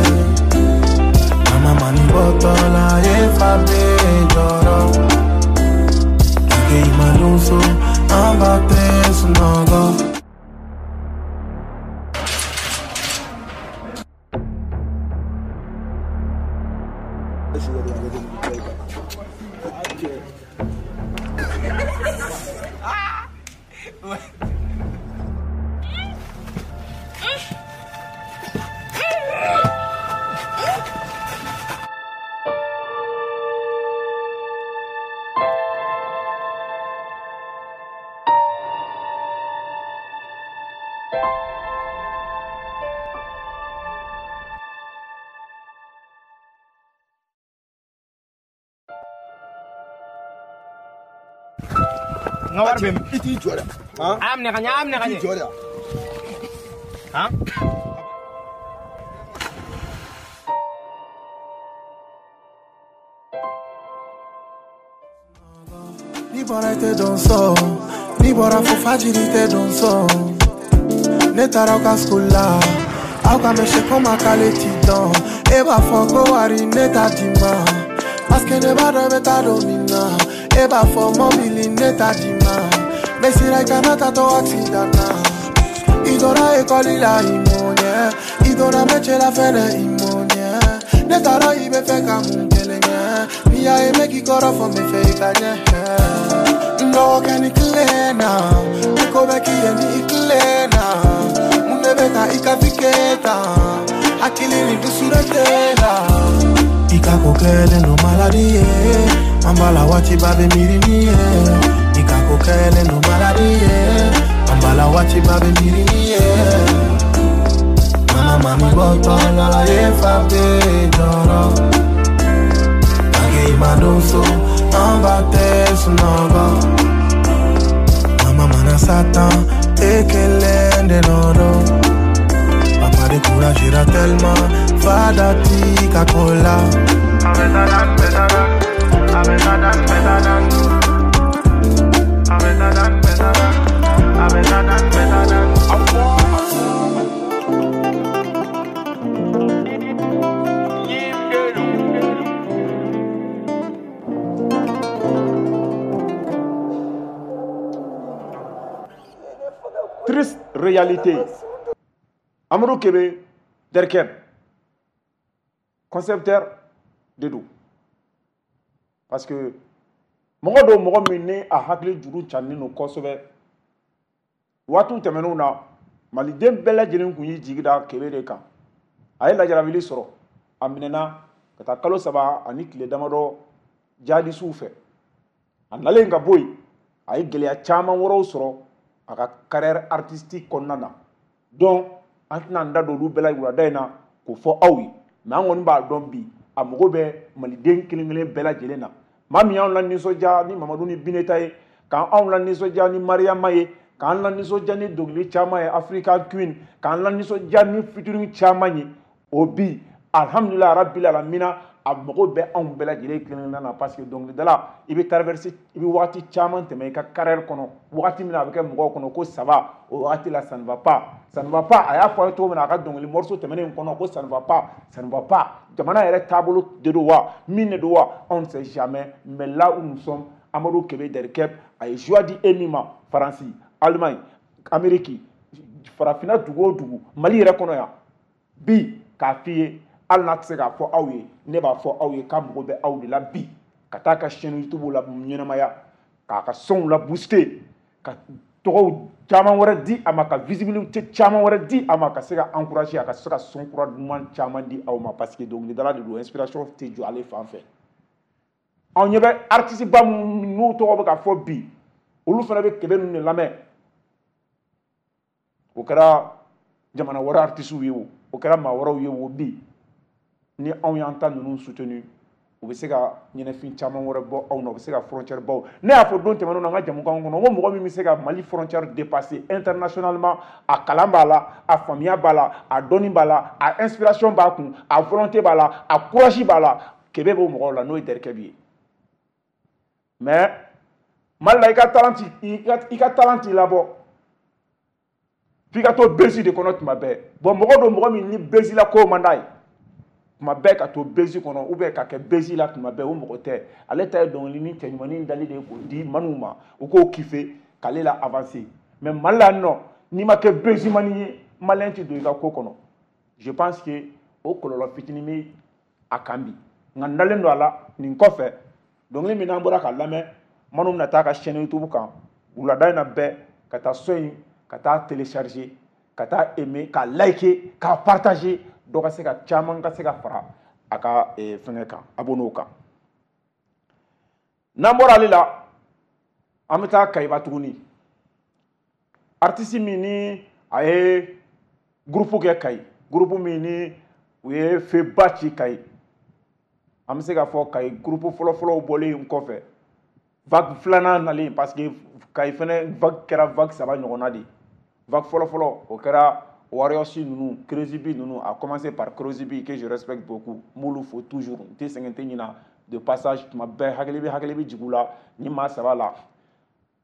mama mani botola e fabe joro Ake imaluso ambate sunogo ngawar bem iti jora am ne kanya am ne kanya jora ha bora te don so, ni bora fo fajiri te don so. Ne tara ka skula, au ka me sheko makale ti don. Eba fo go wari ne ta dima, paske ne ba do beta domina. Eba fo mobili ne ta dima, me si rai kanata to accident na. Idora e koli la imonye, idora me che la fene imonye. Ne tara ibe fe kamungele nye, miya e me ki koro fo me fe ikanye. No can clean now, go back here ni clean now. Munde beta ikafiketa, akili ni dusuretela. Ika kokele no maladie, ambala wachi babe mirini. Ika kokele no maladie, ambala wachi babe mirini. Mama mami botolo la ye fabe doro. Age imadoso, ambate sunogo. Mama mana satan, ekelende nodo. Papa de courage ira tellement, fada ti kakola. Abetadan, betadan, abetadan, betadan. Abetadan, betadan, abetadan, betadan. Triste réalité. Amadou Kébé, Derkeb, concepteur de dos. Parce que mɔgɔ dɔw mɔgɔ min ni a hakili juru canin no kosɛbɛ waatiw tɛmɛnenw na maliden bɛɛ lajɛlen kun y'i jigi da Kébé de kan. A ye lajarabili sɔrɔ, a minɛna ka taa kalo saba ani tile damadɔ jihadisiw fɛ. A nalen ka bɔ yen, a ye gɛlɛya caman wɛrɛw sɔrɔ a ka carrière artistique kɔnɔna na. Donc an tɛna an da don olu bɛɛ la wulada in na k'o fɔ aw ye, mais an kɔni b'a dɔn bi a mago bɛ maliden kelen kelen bɛɛ lajɛlen na. Maa min y'anw la nisɔndiya ni Mamadu ni Bineta ye, k'anw la nisɔndiya ni Mariama ye, k'an la nisɔndiya ni dɔnkili caman ye, Africa Queen, k'an la nisɔndiya ni featuring caman ye, o bi alhamdulilayi rabbil alamina a mago bɛ anw bɛɛ lajɛlen kelen na parce que dɔnkilidala i bɛ traverser i bɛ waati caman tɛmɛ i ka carrière kɔnɔ, waati min na a bɛ kɛ mɔgɔw kɔnɔ ko ça va, o waati la ça ne va pas, ça ne va pas. A y'a fɔ a ye cogo min na a ka dɔnkili morceau tɛmɛnen kɔnɔ ko ça ne va pas, ça ne va pas. Jamana yɛrɛ taabolo de don wa, min de don wa, on ne sait jamais. Mais là où nous sommes, Amadou Kébé Derkeb a ye joie di e min ma, Faransi, Allemagne, Amérique, farafina dugu o dugu, Mali yɛrɛ kɔnɔ yan, bi k'a f'i ye hali n'a tɛ se k'a fɔ aw ye, ne b'a fɔ aw ye k'a mago bɛ aw de la bi, ka taa ka chaîne YouTube la ɲɛnamaya, k'a ka sonw la booster, ka tɔgɔw caman wɛrɛ di a ma, ka visibilité caman wɛrɛ di a ma, ka se ka encourager, a ka se ka son kura duman caman di aw ma parce que dɔnkilidala de don, inspiration tɛ jɔ ale fan fɛ. Anw ɲɛ bɛ artiste ba minnu n'u tɔgɔ bɛ ka fɔ bi, olu fana bɛ Kébé ninnu de lamɛn. O kɛra jamana wɛrɛ artistes ye o, o kɛra maa wɛrɛw ye o bi. Ni anw y'an ta ninnu soutenu, u bɛ se ka ɲɛnɛfin caman wɛrɛ bɔ aw na, u bɛ se ka frontière bɔ. Ne y'a fɔ don tɛmɛnenw na an ka jamukan kɔnɔ, ko mɔgɔ min bɛ se ka Mali frontière dépasser internationalement, a kalan b'a la, a faamuya b'a la, a dɔnni b'a la, a inspiration b'a kun, a volonté b'a la, a courage b'a la, Kébé b'o mɔgɔw la n'o ye Derkeb ye. Mais Mali la i ka talent i ka talent t'i labɔ, f'i ka to Belgique de kɔnɔ tuma bɛɛ. Bon mɔgɔ don mɔgɔ min ni Belgique la ko man d'a ye. Tuma bɛɛ ka to Belgique kɔnɔ ou bien ka kɛ Belgique la tuma bɛɛ o mɔgɔ tɛ. Ale ta ye dɔnkili ni cɛɲumanin dali de ye k'o di Manuw ma, u k'o kiffer k'ale la avancer. Mais Mali la nɔ n'i ma kɛ Belgique mani ye, Malien tɛ don i ka ko kɔnɔ. Je pense que o kɔlɔlɔ fitinin bɛ a kan bi. Nka n dalen don a la nin kɔfɛ dɔnkili min n'an bɔra ka lamɛn, Manu bɛna taa ka chaîne YouTube kan wulada in na bɛɛ ka taa son in ka taa télécharger, ka taa aimer, ka liker, ka partager. Dɔ ka se ka caman ka se ka fara a ka fɛngɛ kan, abonné kan. N'an bɔra ale la, an bɛ taa Kayiba tuguni. Artiste min ni a ye groupe kɛ Kayi, groupe min ni u ye feba ci Kayi. An bɛ se ka fɔ Kayi groupe fɔlɔfɔlɔw bɔlen kɔfɛ, vague filanan nalen parce que Kayi fɛnɛ vague kɛra vague saba ɲɔgɔnna de. Vague fɔlɔfɔlɔ o kɛra Warriors nunu, Crazy B nunu, a commencé par Crazy B que je respecte beaucoup. Moulou faut toujours, te sengente ñina de passage tuma bɛɛ hakili bɛ hakili bɛ jig'u la ni maa saba la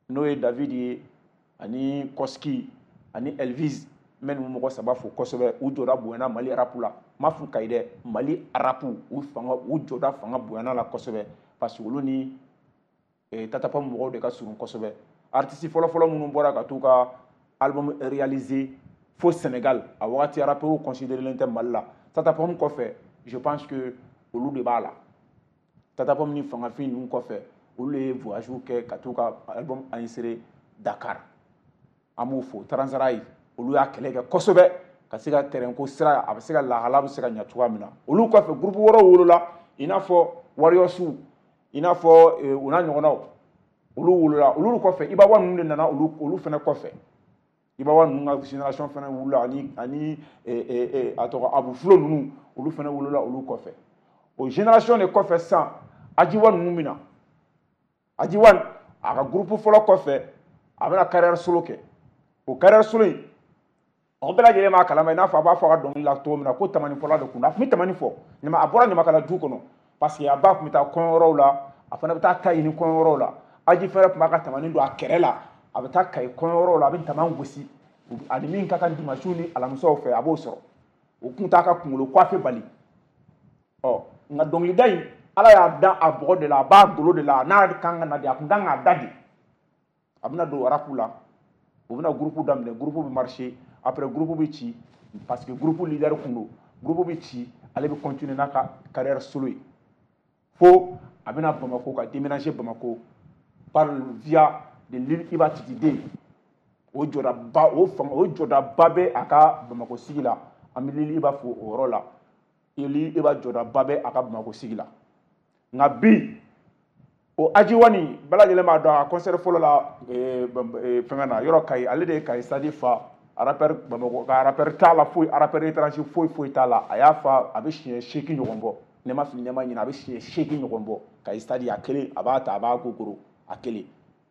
n'o ye David ye ani Koski ani Elvis men mɔgɔ saba fo kosɛbɛ u jɔda bonyana Mali rap la ma fu kayi dɛ Mali rap u fanga u jɔda fanga bonyana la kosɛbɛ parce que olu ni eh, Tata Pom mɔgɔw de ka surun kosɛbɛ artiste fɔlɔ fɔlɔ minnu bɔra ka t'u ka album réalisé fo Sénégal a wagati rap u considéré tɛ Mali la Tata Pom kɔfɛ je pense que olu de b'a la Tata Pom ni fangafin ninnu kɔfɛ olu ye voyage kɛ ka t'u ka album enregistré Dakar amu fo Transrail olu y'a kɛlɛ kɛ kosɛbɛ ka se ka terrain ko sira a bɛ se ka lahala bɛ se ka ɲɛ cogoya min na olu kɔfɛ groupe wɔɔrɔ wolola i n'a fɔ Warriors i n'a fɔ u n'a ɲɔgɔnnaw olu wolola olu kɔfɛ Ibawa ninnu de nana olu olu fana kɔfɛ Ibawa ninnu ka génération fana wolola ani ani a tɔgɔ Abu Flo ninnu olu fana wolola olu kɔfɛ o génération de kɔfɛ sisan Ajiwa ninnu mina Ajiwa a ka groupe fɔlɔ kɔfɛ a bɛna carrière solo kɛ o carrière solo in on bɛɛ lajɛlen b'a kalama i n'a fɔ a b'a fɔ a ka dɔnkili la cogo min na ko tamani fɔla de kun a tun bɛ tamani fɔ ɲama a bɔra ɲamakala du kɔnɔ parce que a ba tun bɛ taa kɔɲɔyɔrɔw la a fana bɛ taa ta ɲini kɔɲɔyɔrɔw la Aji fɛnɛ tun b'a ka tamani don a kɛrɛ la a bɛ taa Kayi kɔɲɔyɔrɔw la a bɛ taman gosi ani min ka kan dimanche ni alamisaw fɛ a b'o sɔrɔ o tun t'a ka kunkolo coiffe bali ɔ nka dɔnkilida in Ala y'a da a bɔgɔ de la a b'a golo de la n'a kan ka na de a tun kan k'a da de a bɛna don rap la o bɛna groupe daminɛ groupe bɛ marcher après groupe bɛ ci parce que groupe leader kun don groupe bɛ ci ale bɛ continuer n'a ka carrière solo ye fo a bɛna Bamako ka déménager Bamako par via de l'île Iba Titi Den o jɔdaba o fanga o jɔdaba bɛ a ka Bamako sigi la an bɛ l'île Iba fo o yɔrɔ la l'île Iba jɔdaba bɛ a ka Bamako sigi la nka bi o Ajiwani bɛɛ lajɛlen b'a dɔn a concert fɔlɔ la fɛngɛ na yɔrɔ Kayi ale de ye Kayi Sadi fa rappeur Bamako ka rappeur t'a la foyi rappeur étranger foyi foyi t'a la a y'a fa a bɛ siɲɛ seegin ɲɔgɔn bɔ ne ma fili ne ma ɲinɛ a bɛ siɲɛ seegin ɲɔgɔn bɔ Kayi Sadi a kelen a b'a ta a b'a gogoro a kelen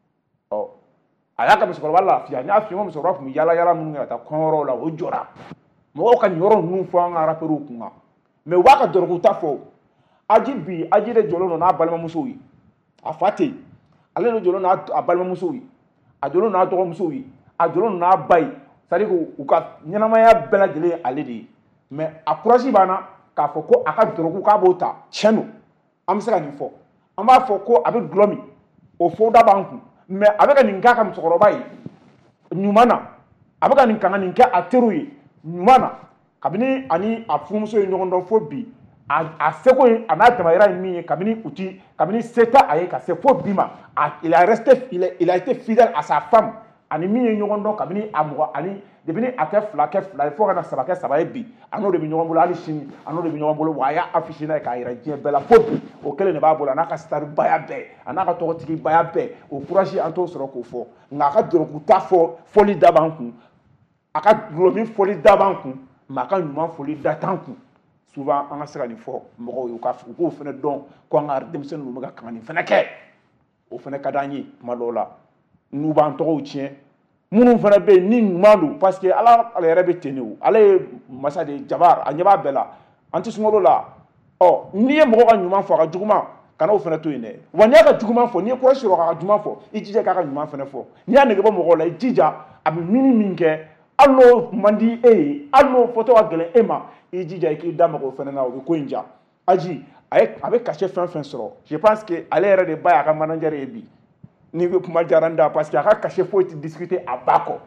ɔ a y'a ka musokɔrɔba lafiya n y'a f'i ye ko musokɔrɔba tun bɛ yala yala minnu kɛ ka taa kɔɲɔyɔrɔw la o jɔra mɔgɔw ka nin yɔrɔ ninnu fɔ an ka rappeurs kun kan mais u b'a ka dɔrɔgu ta fɔ Aji bi Aji de jɔlen don n'a balimamusow ye a fa tɛ yen ale de jɔlen n'a a balimamusow ye a jɔlen n'a dɔgɔmusow ye a jɔlen n'a ba ye c'est à dire que u ka ɲɛnamaya bɛɛ lajɛlen ye ale de ye mais a courage b'an na k'a fɔ ko a ka dɔrɔgu k'a b'o ta tiɲɛ don an bɛ se ka nin fɔ an b'a fɔ ko a bɛ gulɔ min o fɔ da b'an kun mais a bɛ ka nin k'a ka musokɔrɔba ye ɲuman na a bɛ ka nin kan ka nin kɛ a teriw ye ɲuman na kabini ani a furumuso ye ɲɔgɔn dɔn fo bi a seko ye a n'a damayira ye min ye kabini u ti kabini se tɛ a ye ka se fo bi ma il a resté il a été fidèle à sa femme ani min ye ɲɔgɔn dɔn kabini a mɔgɔ ani depuis ni a kɛ fila kɛ fila ye fo ka na saba kɛ saba ye bi a n'o de bɛ ɲɔgɔn bolo hali sini a n'o de bɛ ɲɔgɔn bolo wa a y'a affiché n'a ye k'a yira diɲɛ bɛɛ la fo bi o kelen de b'a bolo a n'a ka star baya bɛɛ a n'a ka tɔgɔtigi baya bɛɛ o courage an t'o sɔrɔ k'o fɔ nka a ka dɔrɔgu ta fɔ fɔli da b'an kun a ka dulɔmin fɔli da b'an kun mais a ka ɲuman fɔli da t'an kun souvent an ka se ka nin fɔ mɔgɔw ye u k'o fana dɔn ko an ka denmisɛnnin ninnu bɛ ka kan nin fana kɛ o fana ka d'an ye tuma dɔw la n'u b'an tɔgɔw tiɲɛ minnu fana bɛ yen ni ɲuman don parce que ala yɛrɛ bɛ ten de o ale ye masa de Jabar a ɲɛ b'a bɛɛ la an tɛ sunkalo la ɔ n'i ye mɔgɔ ka ɲuman fɔ a ka juguman kana o fana to yen dɛ wa n'i y'a ka juguman fɔ n'i ye kɔrɔsi sɔrɔ k'a ka juguman fɔ i jija k'a ka ɲuman fana fɔ n'i y'a nege bɔ mɔgɔw la i jija a bɛ mini min kɛ hali n'o man di e ye hali n'o fɔtɔ ka gɛlɛn e ma i jija i k'i da maga o fana na o bɛ ko in ja Aji a ye a bɛ cachet fɛn fɛn sɔrɔ je pense que ale yɛrɛ de ba y'a ka manager ye bi ni bɛ kuma diyara n da parce que a ka cachet foyi tɛ discuter a ba kɔ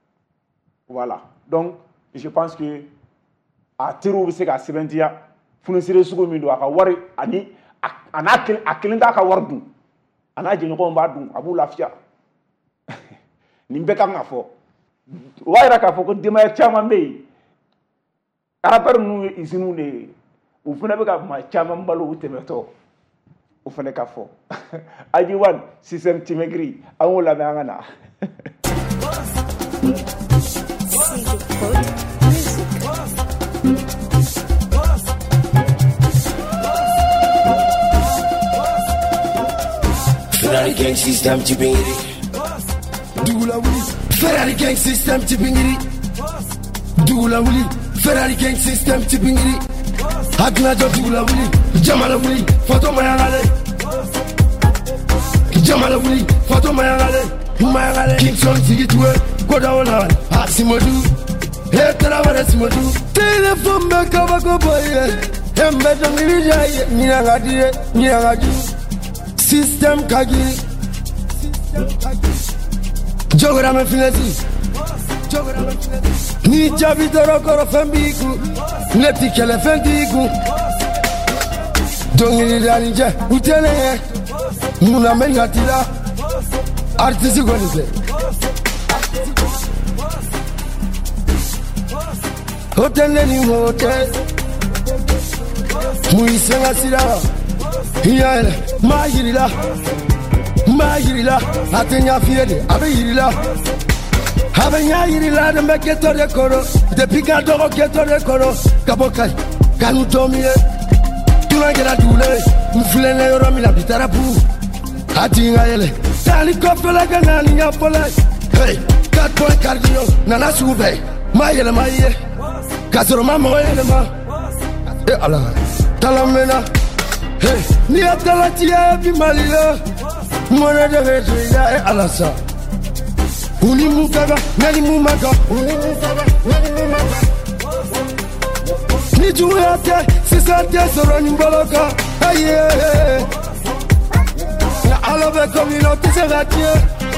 voilà donc je pense que a teriw bɛ se k'a sɛbɛntiya funisire sugu min don a ka wari ani a n'a kelen a kelen t'a ka wari dun a n'a jɛɲɔgɔnw b'a dun a b'u lafiya nin bɛɛ kan ka fɔ o b'a yira k'a fɔ ko denbaya caman bɛ yen rappeur ninnu ye usines de ye u fana bɛ ka maa caman balo u tɛmɛtɔ o fana ka fɔ Ajiwan système Timegri an k'o lamɛn an ka na. Ferrari gang system Timegri. Dugula wuli. Ferrari gang system Timegri. Dugula wuli. Ferrari gang system Timegri. Hakna jo dugula wuli. Jamala wuli. Foto mayangale. Jamala wuli. Foto mayangale. Magale Kingston Tigitwe Kodaola Asimodu Etrawara Simodu Telephone Bekaba Koboye Embedo Nirijaye Nirangadi Nirangadi System Kagi Jogorama Finesi Jogorama Finesi Ni Jabitoro Koro Fembiku Neti Kele Fendiku Dongiri Danije Utene Muna Mengatila Artiste Gonise Hotel Neni Hotel Muisenga Sira Hiyaele Magirila Magirila Atenya Fiede Abeyirila Abenya Yirila Dembe Geto de Koro Depika Dogo Geto de Koro Kabokai Kanutomie Tulangera Dule Mfulene Yoromila Bitarapu Atinga Yele Tali Kofela Ganani Yapole Hey Kat Point Cardio Nana Sube Mayele Maye Kasoro Mama Yele Ma Eh Allah Talamena Hey Ni Atalatia Bimalia Mwana de Veja Eh Allah Sa Uni Mukaga Nani Mumaga Uni Mukaga Nani Mumaga Ni Juate Sisate Soroni Mboloka Hey yeah Alove communauté c'est ratier.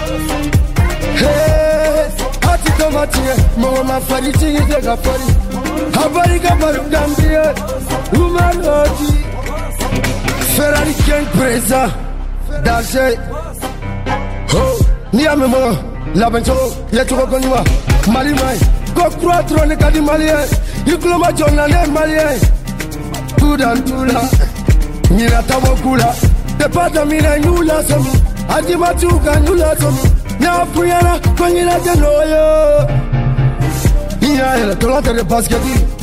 Hey, ati tomatie, mo ma fari tingi de gafari. Habari gabaru gambie, humanoti. Ferrari ken presa, danger. Oh, ni amemo, la bencho, yetu ko koniwa. Mali mai, ko croître ne kadi malien. Ikloma jonna ne malien. Tudan tula, ni na tabokula. The Patamina Nula Somi, Adimatuka Nula Somi, Napuyana, Pangina de Noyo. Nia, the Colanta de Basket,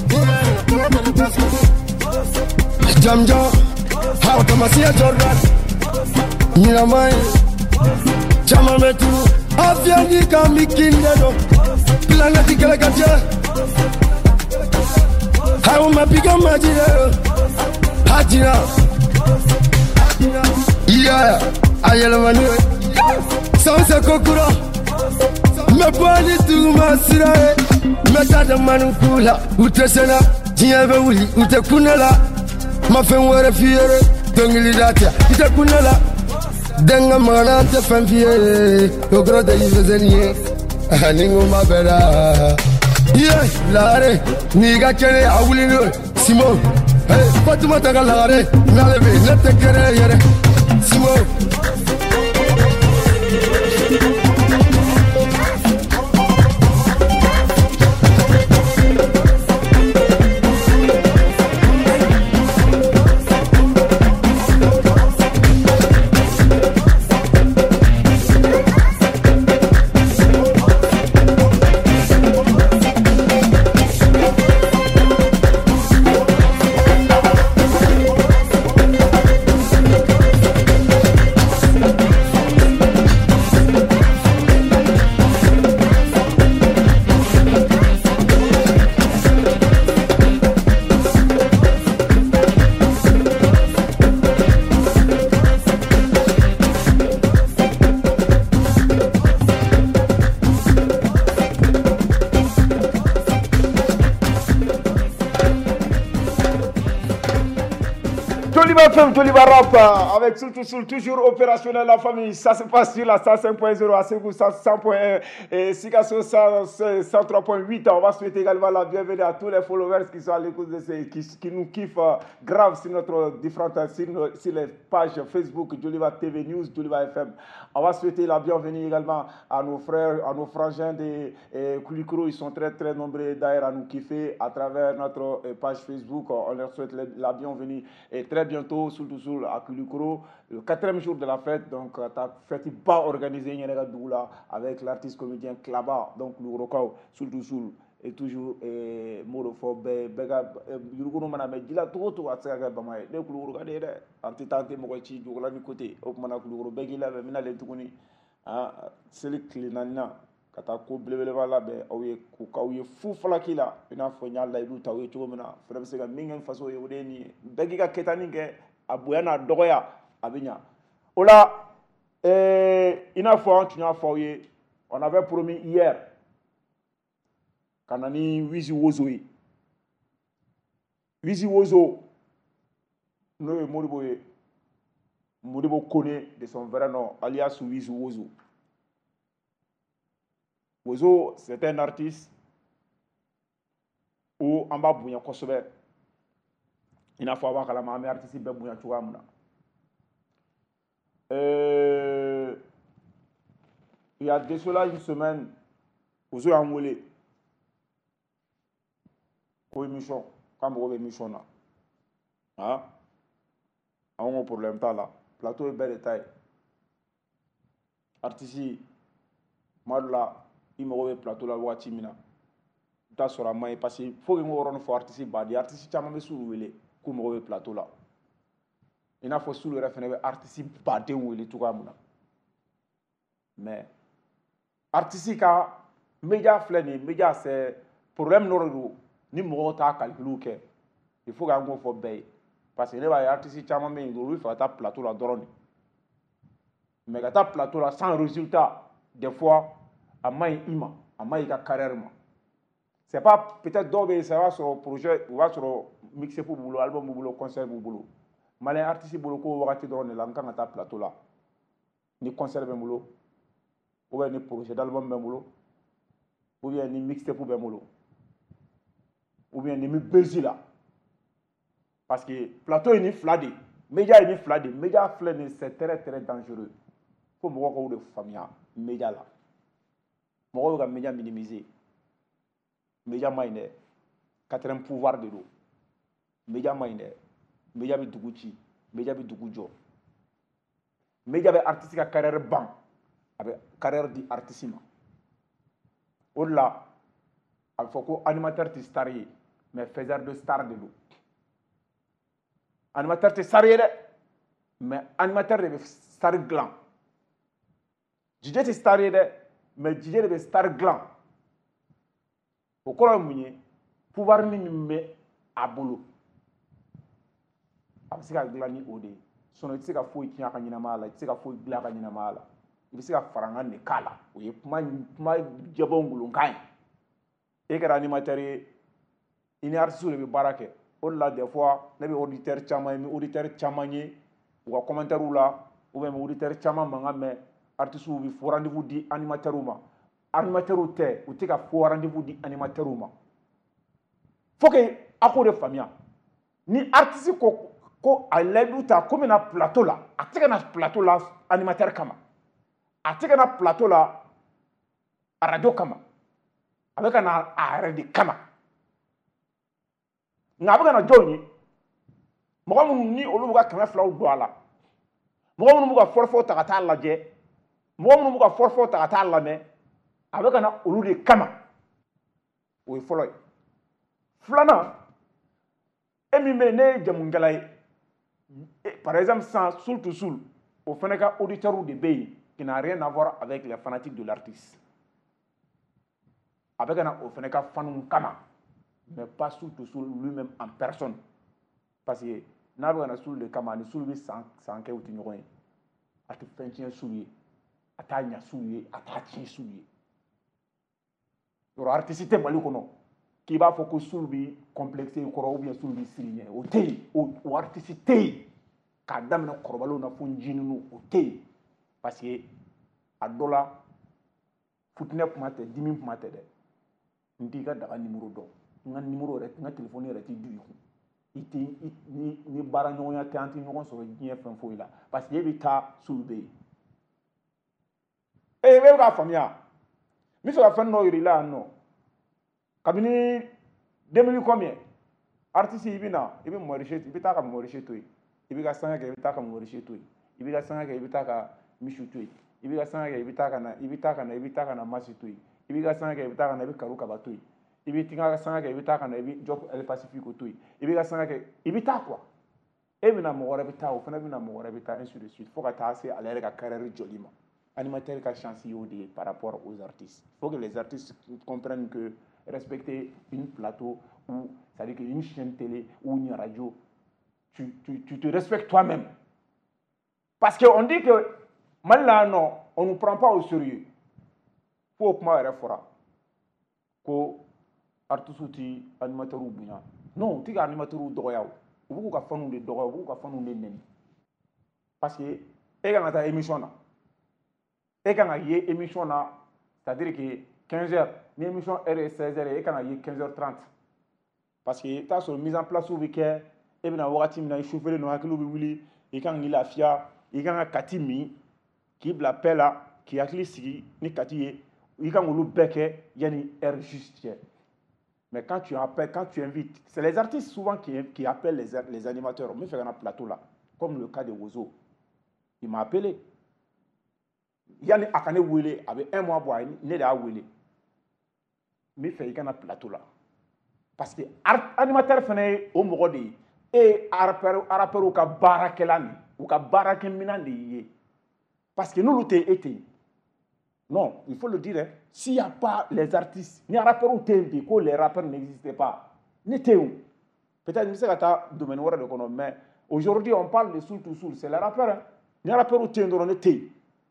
Jamjo, how Tomasia Jordan, Niamai, Chamametu, Afianica Mikindano, Planatica Gaja, how my big Magina, Hatina. Yeah, ayela manu. Sansa kokura. Me pali tu masira. Me tada manu kula. Utesena, tiebe uli, utekunela. Ma fenwere fiere, dongili datia, utekunela. Denga mana te fenfiere. Ogro de yizeniye. Ningo mabera. Yeah, lare, niga kere awulino. Simon. Hey, Fatima Tagalare, Nalebe, let the carrier. Simon. Joliba Rap avec surtout sur toujours opérationnel la famille. Ça se passe sur la cent cinq point zéro à Ségou, cent point un et Sikasso cent trois point huit. On va souhaiter également la bienvenue à tous les followers qui sont à l'écoute de ces qui, qui nous kiffent euh, grave sur notre différentes sur, nos, sur les pages Facebook Joliba T V News, Joliba F M. On va souhaiter la bienvenue également à nos frères, à nos frangins de eh, Koulikoro. Ils sont très très nombreux d'ailleurs à nous kiffer à travers notre eh, page Facebook. On leur souhaite la bienvenue et très bientôt surtout sur à Koulikoro, le quatrième jour de la fête. Donc ta fête n'est pas organisée avec l'artiste comédien Klaba. Donc le Rokao surtout sur et toujours eh, Morofo be bega Koulikoro maname dila tout tout à ça bamaye de Koulikoro gade de anti tanté mo ci jogola ni côté op mana Koulikoro begila be mina le tukuni ah selik linana kata ko blebele wala be awye ko kawye fu falakila ina fo nyalla idu tawye to mina frem sega mingen faso yewde ni begi ka ketani ke abuyana dogoya abinya ola Et il a fait, on avait promis hier, quand on a dit Wizi Wozo. Wizi Wozo, nous, Moribo, Moribo connaît de son vrai nom, alias Wizi Wozo. Wozo, c'est un artiste où on va bouillir Kosovo. Il a fait avoir que la mamie artiste est bouillir tout le monde. Euh, il y a de cela une semaine, aux yeux en volé, pour émission, comme pour émission là, hein, on a un problème là, plateau est bel détail, artiste, moi là, il me revient plateau là, voici mina, t'as sur la main parce qu'il faut que moi on fasse artiste badi, artiste tu as même sur le comme me revient plateau là. Il n'a pas sous le référendum artiste badé ou il est tout comme ça. Mais artiste ka média flène média c'est problème nord ni mo ta calculer que il faut qu'on faut payer parce que les artistes chama mais il faut ta plateau là drone. Mais quand ta plateau là sans résultat des fois à main ima à main ka carrière ma. C'est pas peut-être d'obé ça va sur projet ou va sur mixer pour boulot album pour boulot concert pour boulot. Malin artiste bolo ko wakati drone la nkan ta plateau là ni concert ben boulot ou bien ni projet d'album ben boulot ou bien ni mixtape ben boulot ou bien ni mi belzi là parce que plateau est ni fladé média est ni fladé média fladé c'est très très dangereux faut me voir de famille média là mo ko média minimiser média maïné quatrième pouvoir de l'eau média maïné média bi dugu ci média bi dugu jo média be artiste ka carrière ban avec carrière di artiste ma au-delà il faut que animateur ti star yi mais faiseur de star de l'eau animateur ti star yi de mais animateur de star gland D J ti star yi de mais D J de star gland au ko munye pouvoir ni me abolo a bɛ se ka dilan ni o de ye sinon i tɛ se ka foyi tiɲɛ a ka ɲɛnamaya la i tɛ se ka foyi dilan a ka ɲɛnamaya la i bɛ se ka farankan de k'a la o ye kuma kuma jɛbɔ ngolonkan ye e kɛra animateur ye i ni artiste de bɛ baara kɛ o de la des fois ne bɛ auditeur caman ye n bɛ auditeur caman ye u ka commentaire la ou bien n bɛ auditeur caman mankan mɛn artiste bɛ fo rendez-vous di animateur ma animateur tɛ u tɛ ka fo rendez-vous di animateur ma faut que a k'o de faamuya ni artiste ko ko a layidu ta ko na plateau la a tɛ ka na plateau la animateur kama a tɛ ka na plateau la radio kama a bɛ ka na a yɛrɛ de kama nka a bɛ ka na jɔn ye mɔgɔ minnu ni olu bɛ ka kɛmɛ filaw don a la mɔgɔ minnu bɛ ka fɔlɔfɔlɔ ta ka taa lajɛ mɔgɔ minnu bɛ ka fɔlɔfɔlɔ ta ka taa lamɛn a bɛ ka na olu de kama o ye fɔlɔ ye filanan e min bɛ yen ne ye jamukɛla ye par exemple sans surtout sul au fana ka auditeurs de bɛ yen qui n'a rien à voir avec les fanatiques de l'artiste a bɛ ka na o fana ka fanu kama mais pas surtout sul lui-même en personne parce que n'a bɛ ka na sul de kama ni sul bɛ san san kɛ u tɛ ɲɔgɔn ye a tɛ fɛn tiɲɛ sul ye a t'a ɲɛ sul ye a t'a tiɲɛ sul ye yɔrɔ artiste tɛ Mali kɔnɔ k'i b'a fɔ ko sul bɛ complexé kɔrɔ ou bien sul bɛ siri ɲɛ o tɛ yen o artiste tɛ yen k'a daminɛ kɔrɔbalenw na fo njininu o tɛ yen parce que a dɔ la futinɛ kuma tɛ dimi kuma tɛ dɛ n t'i ka daga numéro dɔn n ka numéro yɛrɛ n ka téléphone yɛrɛ t'i du i kun i tɛ ni ni baara ɲɔgɔnya tɛ an tɛ ɲɔgɔn sɔrɔ diɲɛ fɛn foyi la parce que e bɛ taa sul bɛ yen ee e bɛ k'a faamuya n bɛ fɛ ka fɛn dɔ yir'i la yan nɔ kabini deux mille combien artiste i bɛ na i bɛ Maurice i bɛ taa ka Maurice to yen i bɛ ka sanga kɛ i bɛ taa ka Maurice to yen i bɛ ka sanga kɛ i bɛ taa ka Michu to yen i bɛ ka sanga kɛ i bɛ taa ka na i bɛ taa ka na i bɛ taa ka na Masi to yen i bɛ ka sanga kɛ i bɛ taa ka na i bɛ Karu Kaba to yen i bɛ taa ka sanga kɛ i bɛ taa ka na i bɛ Job El Pacifico to yen i bɛ ka sanga kɛ i bɛ taa quoi e bɛ na mɔgɔ wɛrɛ bɛ taa o fana bɛ na mɔgɔ wɛrɛ bɛ taa ainsi de suite fo ka taa se ale yɛrɛ ka carrière jɔli ma animateur ka chance y'o de ye par rapport aux artistes il faut que les artistes comprennent que respecter une plateau ou c'est-à-dire qu'une chaîne télé ou une radio tu, tu, tu te respectes toi-même parce qu'on dit que Maintenant, non, on ne nous prend pas au sérieux. Faut que je fasse ko artistu ti animateur ou bien. Non, tu as animateur ou doya. Ou vous ka fanu de doya, vous ka fanu de neni. Parce que et quand ta émission là. Et quand il y a émission là, c'est-à-dire que quinze heures, une émission est seize heures et quand il y a quinze heures trente. Parce que tu as sur mise en place au week-end, et bien wakati mina chauffer no hakilo bi wili, et quand il a fia, et quand katimi qui l'appelle là, qui a clé sigi ni kati et quand on le bec il y a une heure juste. Mais quand tu appelles, quand tu invites, c'est les artistes souvent qui, qui appellent les, les animateurs. On me fait un plateau là, comme le cas de Wozo. Il m'a appelé. Il y a un Akane Wele, avec un mois, boire, il y a Wele. Mais il fait un plateau là. Parce que l'animateur fait au Morodi et rappeur au cas Barakelani, au cas Barakeminandi. Parce que nous, nous été. Non, il faut le dire. Hein. S'il n'y a pas les artistes, ni rappeurs ou tempi, que les rappeurs n'existaient pas, n'étaient où? Peut-être que c'est le domaine de l'économie, mais aujourd'hui, on parle de soul to soul, c'est les rappeurs. Hein. Ni rappeurs ou tempi, on était.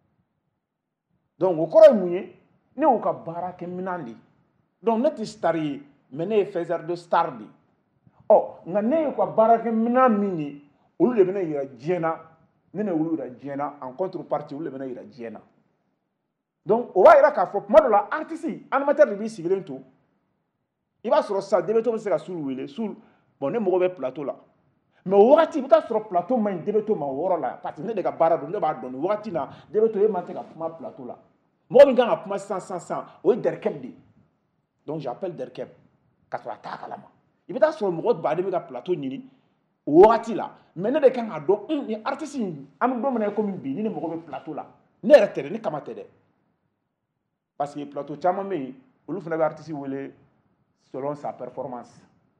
Donc, au courant mouillé, ni au cas baraque minandi. Donc, notre star, mais ne faiseur de star. Oh, on ne quoi baraque minandi, ou le venir à Diana, ne ne ou la en contrepartie, ou le venir à Diana. Donc, on va dire qu'à faut moi là artiste animateur de vie civil tout il va sur ça débeto c'est la sous le sous bon ne mo plateau là mais wakati bita sur plateau man débeto ma woro là parce que ne de ka bara do ne ba don wakati na débeto e man te ka puma plateau là mo bi nga puma cent cent cent o derkeb di donc j'appelle derkeb ka so attaque là ma il bita sur mo ba de ka plateau ni wakati là mais ne de ka do ni artiste am do mena comme bi ni mo ko plateau là ne retere ni kamate de. Parce que le plateau Tchamamé, on fait artiste selon sa performance.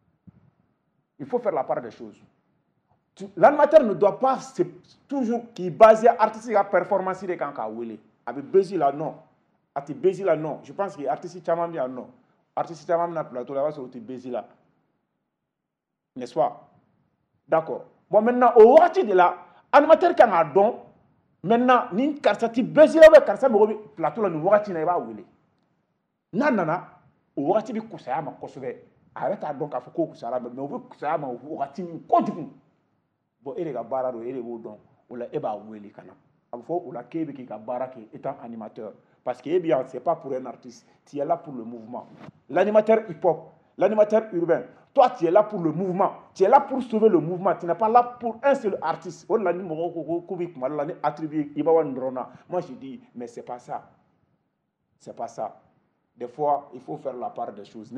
Il faut faire la part des choses. L'animateur ne doit pas se, toujours qui base artiste à performance de quand il avec Bézi là non. Avec Bézi là non. Je pense que artiste Tchamamé là non. Artiste Tchamamé là plateau là sur Bézi là. N'est-ce pas? D'accord. Bon maintenant au parti de là, animateur qui a don. Maintenant, ni karsati bezira be karsa mo bi plateau la ni wakati na ba wele nanana o wakati bi kusaya ma kosobe areta donc afa ko kusala mais o bi kusaya ma wakati ni kojugu bo ere ga bara do ere bo don o la e ba wele kana am fo o la kebe ki ga bara ki étant animateur parce que eh bien c'est pas pour un artiste, tu es là pour le mouvement. L'animateur hip-hop, l'animateur urbain, toi tu es là pour le mouvement, tu es là pour sauver le mouvement, tu n'es pas là pour un seul artiste. Moi je dis, mais c'est pas ça. C'est pas ça. Des fois, il faut faire la part des choses.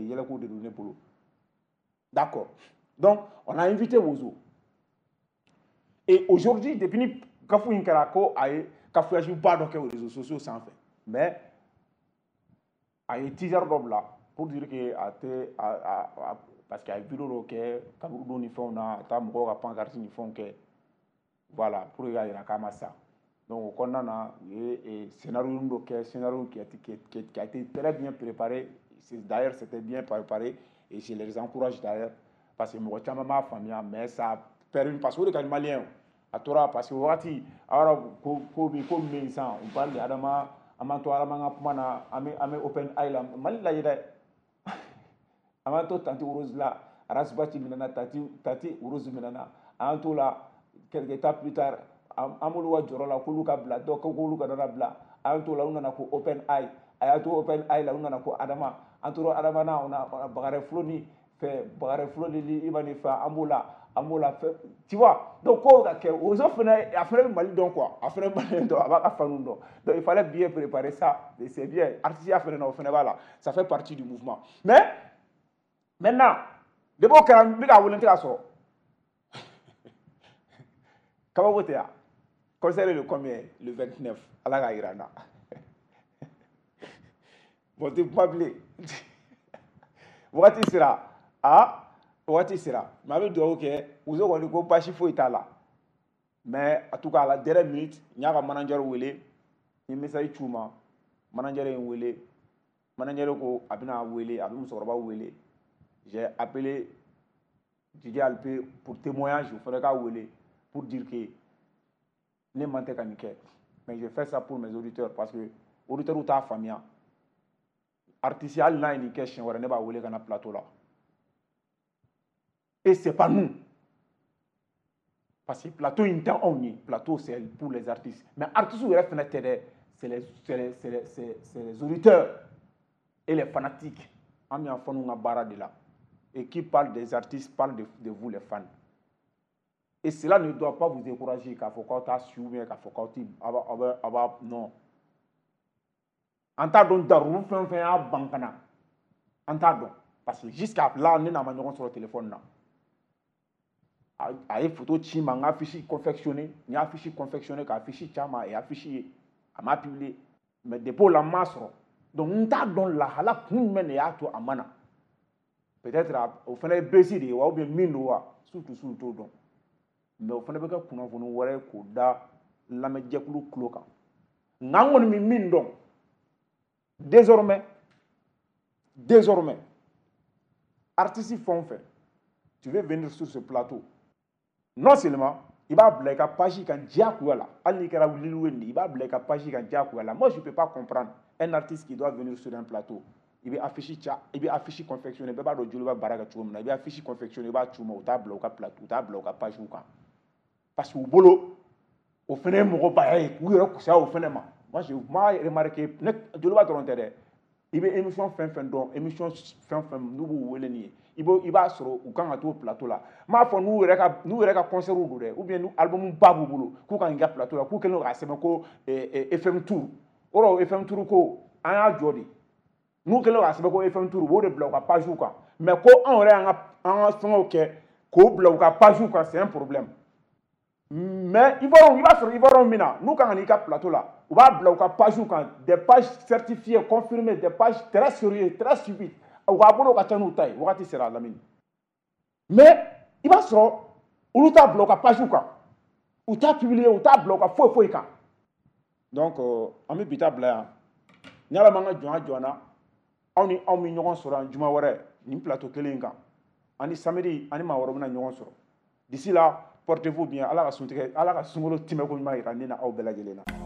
D'accord. Donc, on a invité Wozo. Et aujourd'hui, depuis Kafou Inkarako, Kafou Yajou pas donc aux réseaux sociaux sans fait. Mais, il y a un teaser d'homme là, pour dire que, parce qu'il y a un bureau qui est, Kaboudo ni font, Tamoko a pancarte ni font que, voilà, pour y aller à Kamasa. Donc, on a un scénario qui a, qui, qui, qui a été très bien préparé. D'ailleurs, c'était bien préparé et je les encourage d'ailleurs. Parce que moi, je suis ma famille, mais ça permet parce que les Maliens, à toi, parce que aujourd'hui, alors, comme ça, on parle d'Adama, Amanto Alamanga Pumana, Ame Open Island, Malila Yeda, Amanto Tanti Uruzla, Arasbati Minana, Tati, Tati Uruz Minana, Antola, quelques étapes plus tard, Amulua Jorola, Kuluka Bla, Doko Kuluka Bla, Antola Unanako Open Eye, Ayato Open Eye, la Unanako Adama, Antoro Adamana, on a Bagare Floni, fait Bagare Floni, Ibanifa, Amula, Amula, tu vois, donc, aux offres, après le Mali, donc quoi, après le Mali, donc il fallait bien préparer ça, c'est bien, artisanat, voilà, ça fait partie du mouvement. Mais, maintenant, de beau quand même, à volonté à ça. Comment vous êtes conseiller le combien? Le vingt-neuf, à la Gaïrana. Bon, tu peux pas oublier. What sera? Ah, what sera? Mais avec toi, ok, vous avez dit que pas si faut être là. Mais en tout cas, à la dernière minute, il y a un manager où il est, il me dit chouma, manager où il est, manager où abina où il est, abina sorba où il est. J'ai appelé Didier Alpé pour témoignage, il faudrait qu'il où il est, pour dire que ne mante kanike. Mais je fais ça pour mes auditeurs parce que auditeurs ou ta famille artisanal n'a une question on ne va pas dans plateau là. Et c'est pas nous. Parce que plateau interne on y plateau c'est pour les artistes. Mais artistes ou c'est les c'est les c'est les c'est les c'est les auditeurs et les fanatiques. Ami enfant nous barra de là. Et qui parle des artistes parle de, de vous les fans. Et cela ne doit pas vous décourager qu'à faut qu'on t'a su bien qu'à faut qu'on t'y non. En tant que darou fait fait à bankana. En tant que parce que jusqu'à là on est dans ma sur le téléphone là. A photo chima nga affiché confectionné, ni affiché confectionné ka affiché chama et affiché à ma publié. Mais depuis la masse donc on t'a donné la hala kun men ya to amana. Peut-être au fana besi de ou bien mindoa surtout surtout donc. Mais au fana be ka kuna fonu wore ko da la me jekulu kloka. Ngangoni mi mindo. Désormais désormais artistes font fait. Tu veux venir sur ce plateau. Non seulement il va bloquer page quand diakoula ali kera wililouendi il va bloquer page quand diakoula. Moi je peux pas comprendre un artiste qui doit venir sur un plateau. Il va afficher ça, il va afficher confectionner ba do juluba baraka chuma, il va afficher confectionner ba chuma au tableau au plateau, tableau au page ou quoi. Parce que au bolo au fenêtre mo ba ay ku yoro ça au fenêtre. Moi j'ai moi remarqué nek juluba trontere. Il va émission fin fin donc émission fin fin nous weleni. Il va il va sur ou quand au plateau là. Ma fo nous reka nous reka concert ou ou bien nous album babu bolo ku kan ga plateau là ku kelo ga sema ko F M tour. Oro F M tour ko anya jodi. Nous kelo ga sema ko F M tour wo de bloc pas jour quoi. Mais ko on re en en son OK ko bloc pas jour quoi c'est un problème. Mais il va il va sur il va mina nous quand on est plateau là on va bloquer page ou quand des pages certifiées confirmées des pages très sérieuses très suivies on va bloquer ta nous taille wakati sera la mine mais il va sur on t'a bloqué page ou quand ou t'a publié ou t'a bloqué fo fo quand donc ami bita bla nyala manga joa joana on ni on mi ñogon sur juma wore ni plateau kelenga ani samedi ani ma woro na ñogon sur d'ici là portez-vous bien ala ka suntige ala ka sungolo timeko ma irani na aw bela jelena